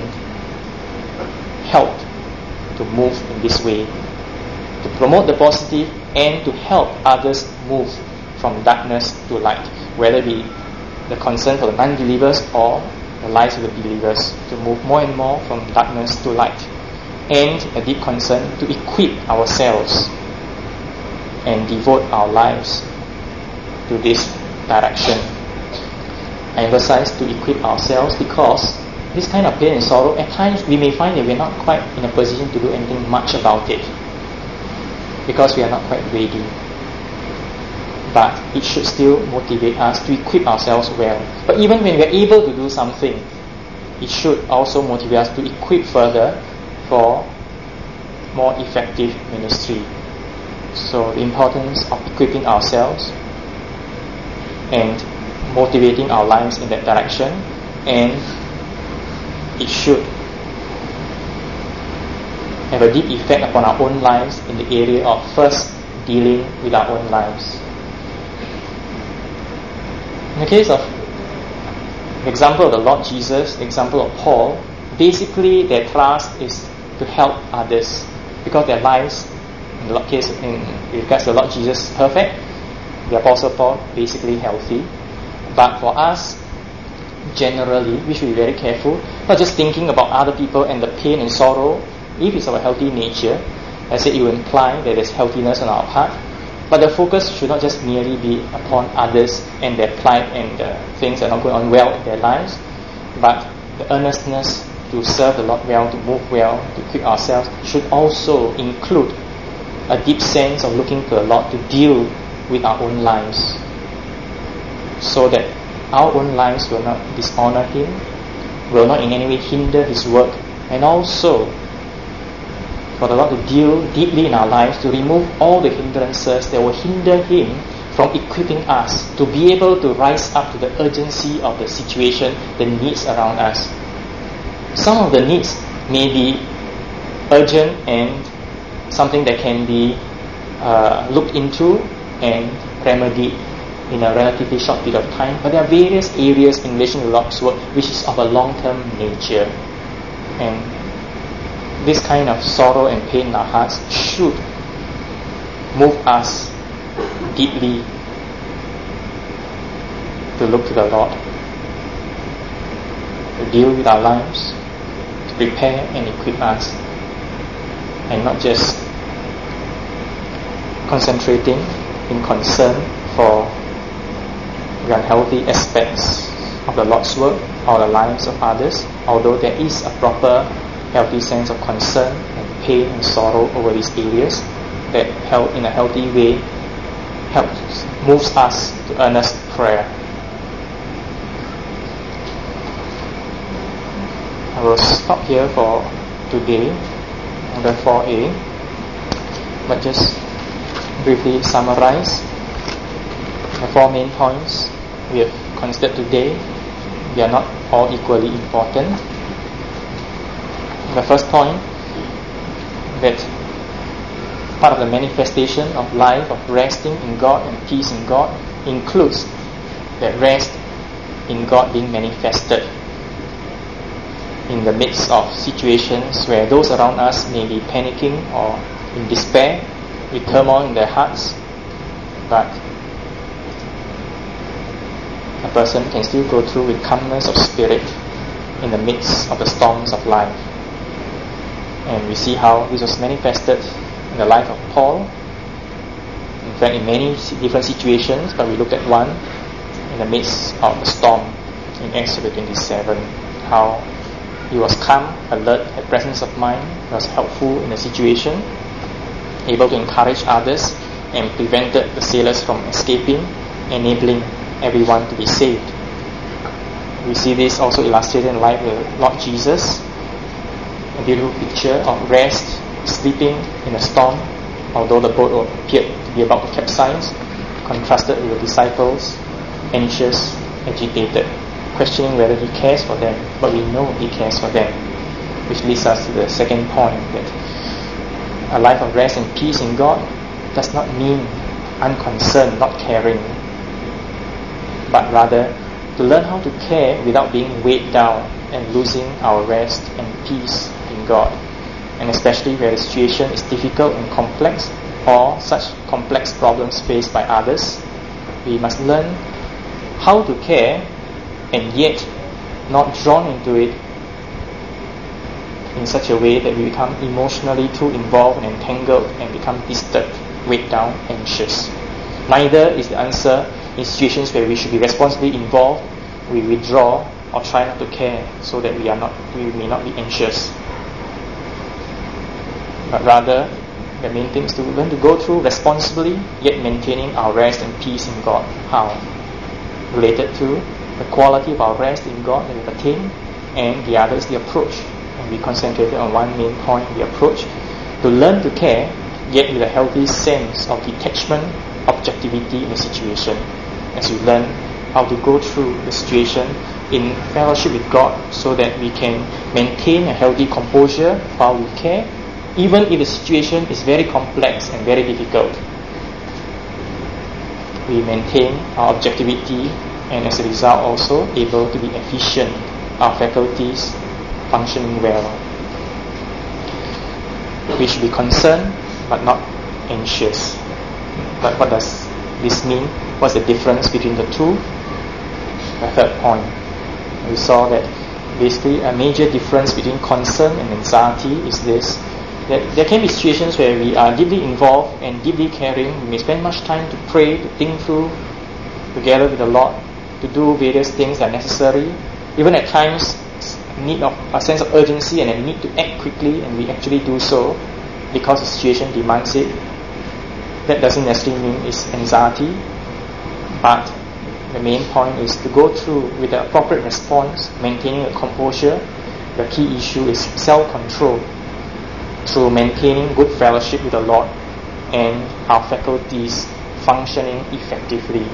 helped to move in this way, to promote the positive and to help others move from darkness to light, whether it be the concern for the non-believers or the lives of the believers, to move more and more from darkness to light, and a deep concern to equip ourselves and devote our lives to this direction. I emphasize to equip ourselves because this kind of pain and sorrow, at times we may find that we're not quite in a position to do anything much about it because we are not quite ready. But it should still motivate us to equip ourselves well. But even when we're able to do something, it should also motivate us to equip further for more effective ministry. So the importance of equipping ourselves and motivating our lives in that direction, and it should have a deep effect upon our own lives in the area of first dealing with our own lives. In the case of the example of the Lord Jesus, the example of Paul, basically their task is to help others because their lives, in the case in regards to the Lord Jesus, perfect. The Apostle Paul basically healthy. But for us, generally, we should be very careful, not just thinking about other people and the pain and sorrow. If it's of a healthy nature, I said it will imply that there's healthiness on our part. But the focus should not just merely be upon others and their plight and the things that are not going on well in their lives, but the earnestness to serve the Lord well, to move well, to equip ourselves should also include a deep sense of looking to the Lord to deal with our own lives, so that our own lives will not dishonor Him, will not in any way hinder His work, and also for the Lord to deal deeply in our lives, to remove all the hindrances that will hinder Him from equipping us to be able to rise up to the urgency of the situation, the needs around us. Some of the needs may be urgent and something that can be uh, looked into and remedied in a relatively short period of time, but there are various areas in relation to the Lord's work which is of a long-term nature, and this kind of sorrow and pain in our hearts should move us deeply to look to the Lord, to deal with our lives, to prepare and equip us, and not just concentrating in concern for the unhealthy aspects of the Lord's work or the lives of others, although there is a proper healthy sense of concern and pain and sorrow over these areas that help in a healthy way helps moves us to earnest prayer. I will stop here for today, under four A, but just briefly summarize the four main points we have considered today. They are not all equally important. The first point, that part of the manifestation of life, of resting in God and peace in God, includes that rest in God being manifested in the midst of situations where those around us may be panicking or in despair, with turmoil in their hearts, but a person can still go through with calmness of spirit in the midst of the storms of life. And we see how this was manifested in the life of Paul. In fact, in many different situations, but we looked at one in the midst of the storm in Acts chapter twenty-seven. How he was calm, alert, had presence of mind, was helpful in the situation, able to encourage others, and prevented the sailors from escaping, enabling everyone to be saved. We see this also illustrated in life with Lord Jesus, a beautiful picture of rest, sleeping in a storm, although the boat appeared to be about to capsize, contrasted with the disciples, anxious, agitated, questioning whether he cares for them, but we know he cares for them. Which leads us to the second point, that a life of rest and peace in God does not mean unconcerned, not caring, but rather to learn how to care without being weighed down and losing our rest and peace in God. And especially where the situation is difficult and complex, or such complex problems faced by others, we must learn how to care and yet not drawn into it in such a way that we become emotionally too involved and entangled and become disturbed, weighed down, anxious. Neither is the answer in situations where we should be responsibly involved, we withdraw or try not to care so that we are not, we may not be anxious. But rather, the main thing is to learn to go through responsibly, yet maintaining our rest and peace in God. How? Related to the quality of our rest in God that we attain, and the other is the approach. And we concentrated on one main point, the approach, to learn to care, yet with a healthy sense of detachment, objectivity in the situation, as we learn how to go through the situation in fellowship with God, so that we can maintain a healthy composure while we care, even if the situation is very complex and very difficult. We maintain our objectivity, and as a result also able to be efficient, our faculties functioning well. We should be concerned but not anxious. But what does this mean? What's the difference between the two? The third point, we saw that basically a major difference between concern and anxiety is this, that there can be situations where we are deeply involved and deeply caring. We may spend much time to pray, to think through together with the Lord, to do various things that are necessary, even at times need of a sense of urgency and a need to act quickly, and we actually do so because the situation demands it. That doesn't necessarily mean it's anxiety, but the main point is to go through with the appropriate response, maintaining a composure. The key issue is self-control through maintaining good fellowship with the Lord and our faculties functioning effectively.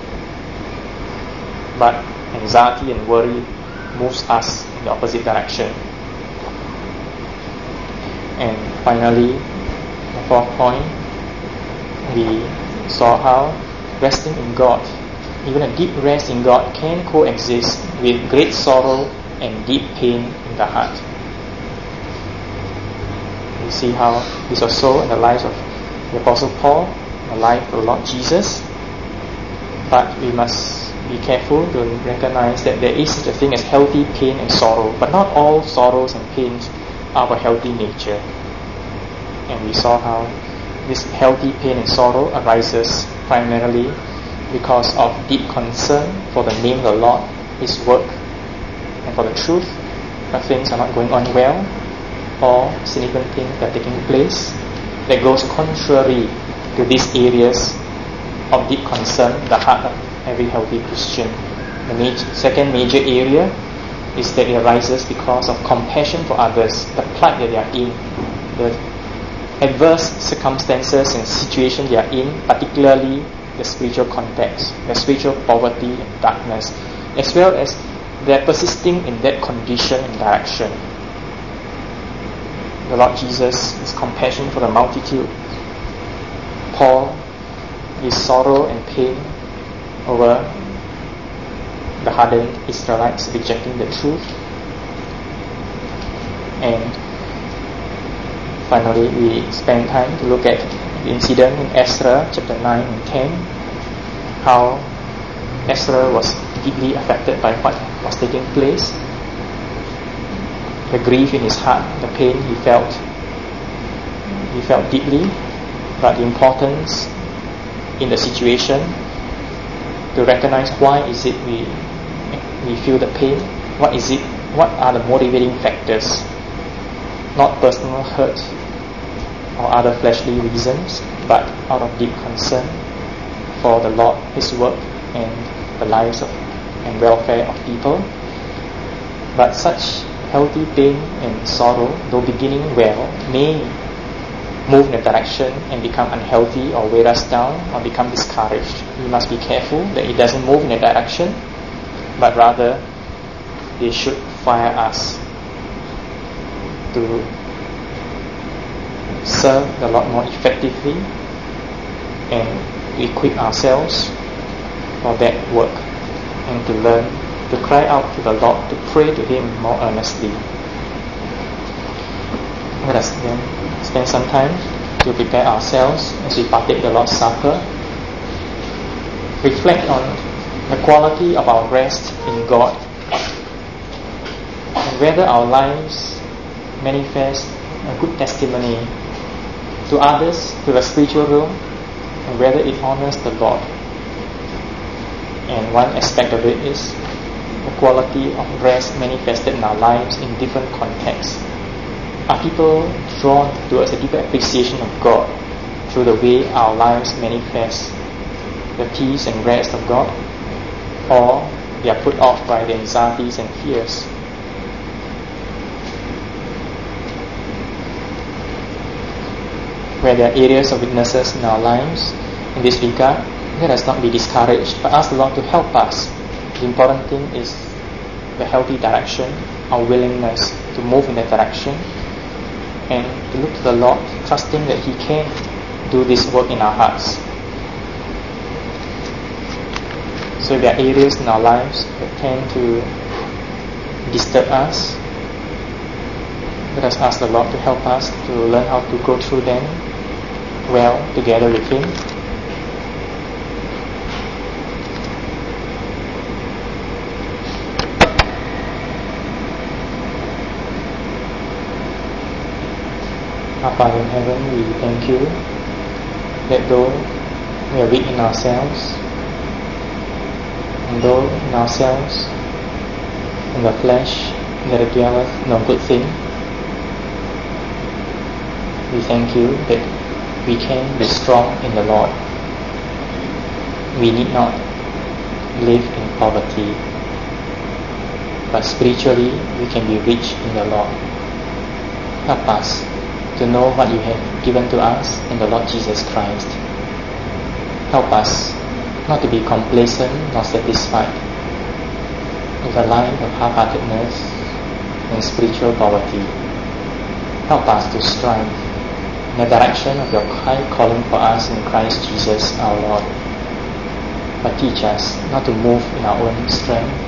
But anxiety and worry moves us in the opposite direction. And finally, the fourth point, we saw how resting in God, even a deep rest in God, can coexist with great sorrow and deep pain in the heart. We see how this was so in the lives of the Apostle Paul, the life of the Lord Jesus. But we must be careful to recognize that there is such a thing as healthy pain and sorrow, but not all sorrows and pains are of a healthy nature. And we saw how this healthy pain and sorrow arises primarily because of deep concern for the name of the Lord, His work, and for the truth that things are not going on well, or significant things that are taking place that goes contrary to these areas of deep concern, the heart of every healthy Christian. The major, second major area is that it arises because of compassion for others, the plight that they are in, the adverse circumstances and situation they are in, particularly the spiritual context, the spiritual poverty and darkness, as well as their persisting in that condition and direction. The Lord Jesus is compassion for the multitude. Paul, his sorrow and pain over the hardened Israelites rejecting the truth. And finally, we spend time to look at the incident in Ezra chapter nine and ten, how Ezra was deeply affected by what was taking place, the grief in his heart, the pain he felt, he felt deeply, but the importance in the situation to recognize why is it we we feel the pain, what is it, what are the motivating factors, not personal hurt or other fleshly reasons, but out of deep concern for the Lord, His work, and the lives of and welfare of people. But such healthy pain and sorrow, though beginning well, may move in a direction and become unhealthy or weigh us down or become discouraged. We must be careful that it doesn't move in a direction, but rather they should fire us to serve the Lord more effectively and equip ourselves for that work, and to learn to cry out to the Lord, to pray to Him more earnestly. Let us then spend some time to prepare ourselves as we partake the Lord's Supper. Reflect on the quality of our rest in God, and whether our lives manifest a good testimony to others, to the spiritual realm, and whether it honors the Lord. And one aspect of it is the quality of rest manifested in our lives in different contexts. Are people drawn towards a deeper appreciation of God through the way our lives manifest the peace and rest of God, or they are put off by the anxieties and fears? Where there are areas of weaknesses in our lives in this regard, let us not be discouraged, but ask the Lord to help us. The important thing is the healthy direction, our willingness to move in that direction, and to look to the Lord, trusting that He can do this work in our hearts. So if there are areas in our lives that tend to disturb us, let us ask the Lord to help us to learn how to go through them well together with Him. Our Father in heaven, we thank You that though we are weak in ourselves, and though in ourselves, in the flesh, there dwelleth no good thing, we thank You that we can be strong in the Lord. We need not live in poverty, but spiritually we can be rich in the Lord. Help us to know what You have given to us in the Lord Jesus Christ. Help us not to be complacent nor satisfied with a life of half-heartedness and spiritual poverty. Help us to strive in the direction of Your high calling for us in Christ Jesus our Lord. But teach us not to move in our own strength,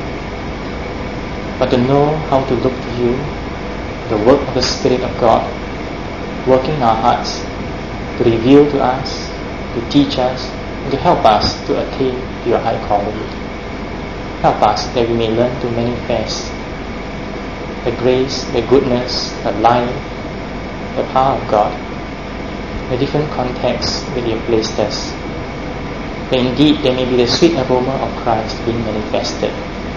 but to know how to look to You, the work of the Spirit of God, working in our hearts, to reveal to us, to teach us, and to help us to attain to Your high calling. Help us that we may learn to manifest the grace, the goodness, the life, the power of God, the different contexts that You have placed us. That indeed there may be the sweet aroma of Christ being manifested.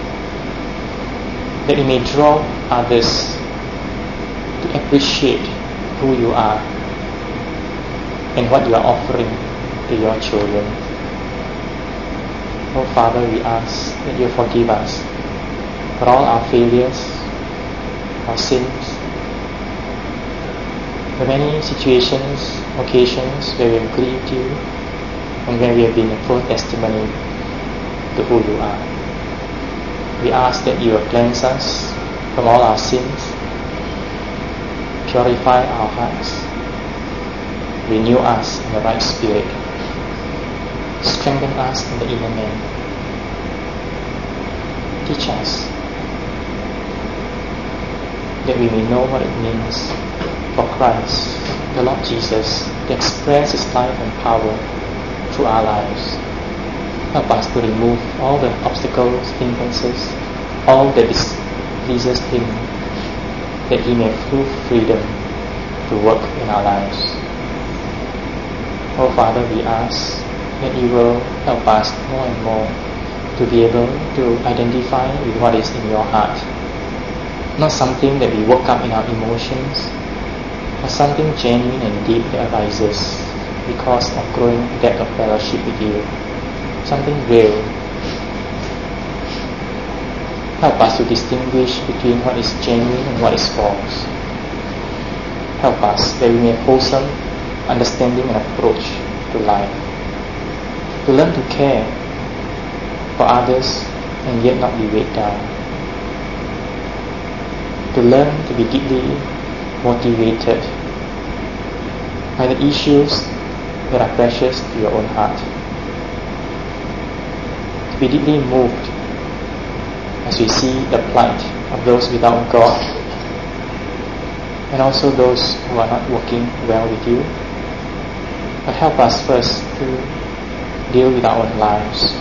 That we may draw others to appreciate who You are and what You are offering to Your children. Oh Father, we ask that You forgive us for all our failures, our sins, the many situations, occasions where we have grieved you and where we have been a poor testimony to who you are. We ask that you will cleanse us from all our sins, purify our hearts, renew us in the right spirit, strengthen us in the inner man. Teach us that we may know what it means for Christ, the Lord Jesus, to express His life and power through our lives. Help us to remove all the obstacles, hindrances, all that displeases Him, that He may have full freedom to work in our lives. Oh Father, we ask that you will help us more and more to be able to identify with what is in your heart. Not something that we work up in our emotions, but something genuine and deep that arises because of growing depth of fellowship with you. Something real. Help us to distinguish between what is genuine and what is false. Help us that we may have wholesome understanding and approach to life. To learn to care for others and yet not be weighed down. To learn to be deeply motivated by the issues that are precious to your own heart. To be deeply moved as we see the plight of those without God and also those who are not working well with you. But help us first to deal with our own lives,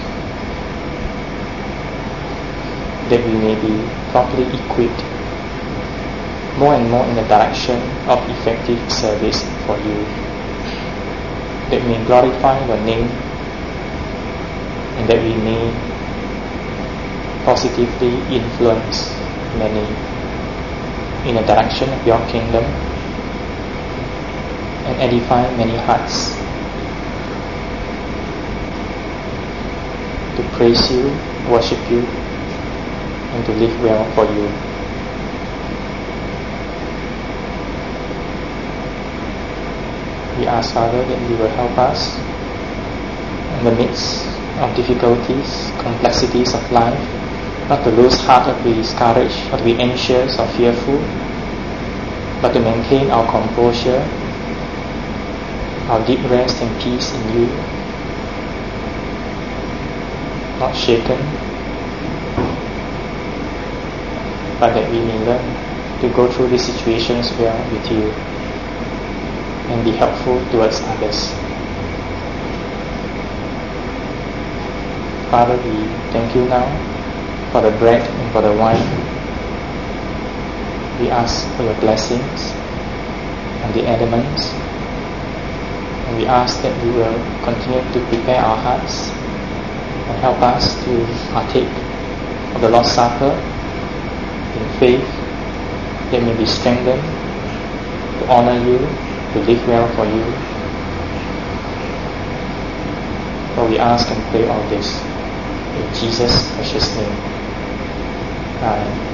that we may be properly equipped more and more in the direction of effective service for you, that we may glorify your name and that we may positively influence many in the direction of your kingdom and edify many hearts to praise you, worship you, and to live well for you. We ask, Father, that you will help us in the midst of difficulties, complexities of life, not to lose heart or be discouraged or to be anxious or fearful, but to maintain our composure, our deep rest and peace in you, not shaken, but that we may learn to go through these situations well with you and be helpful towards others. Father, we thank you now for the bread and for the wine. We ask for your blessings on the elements, and we ask that you will continue to prepare our hearts and help us to partake of the Lord's Supper in faith, that may be strengthened to honor you, to live well for you. For we ask and pray all this in Jesus' precious name. Amen.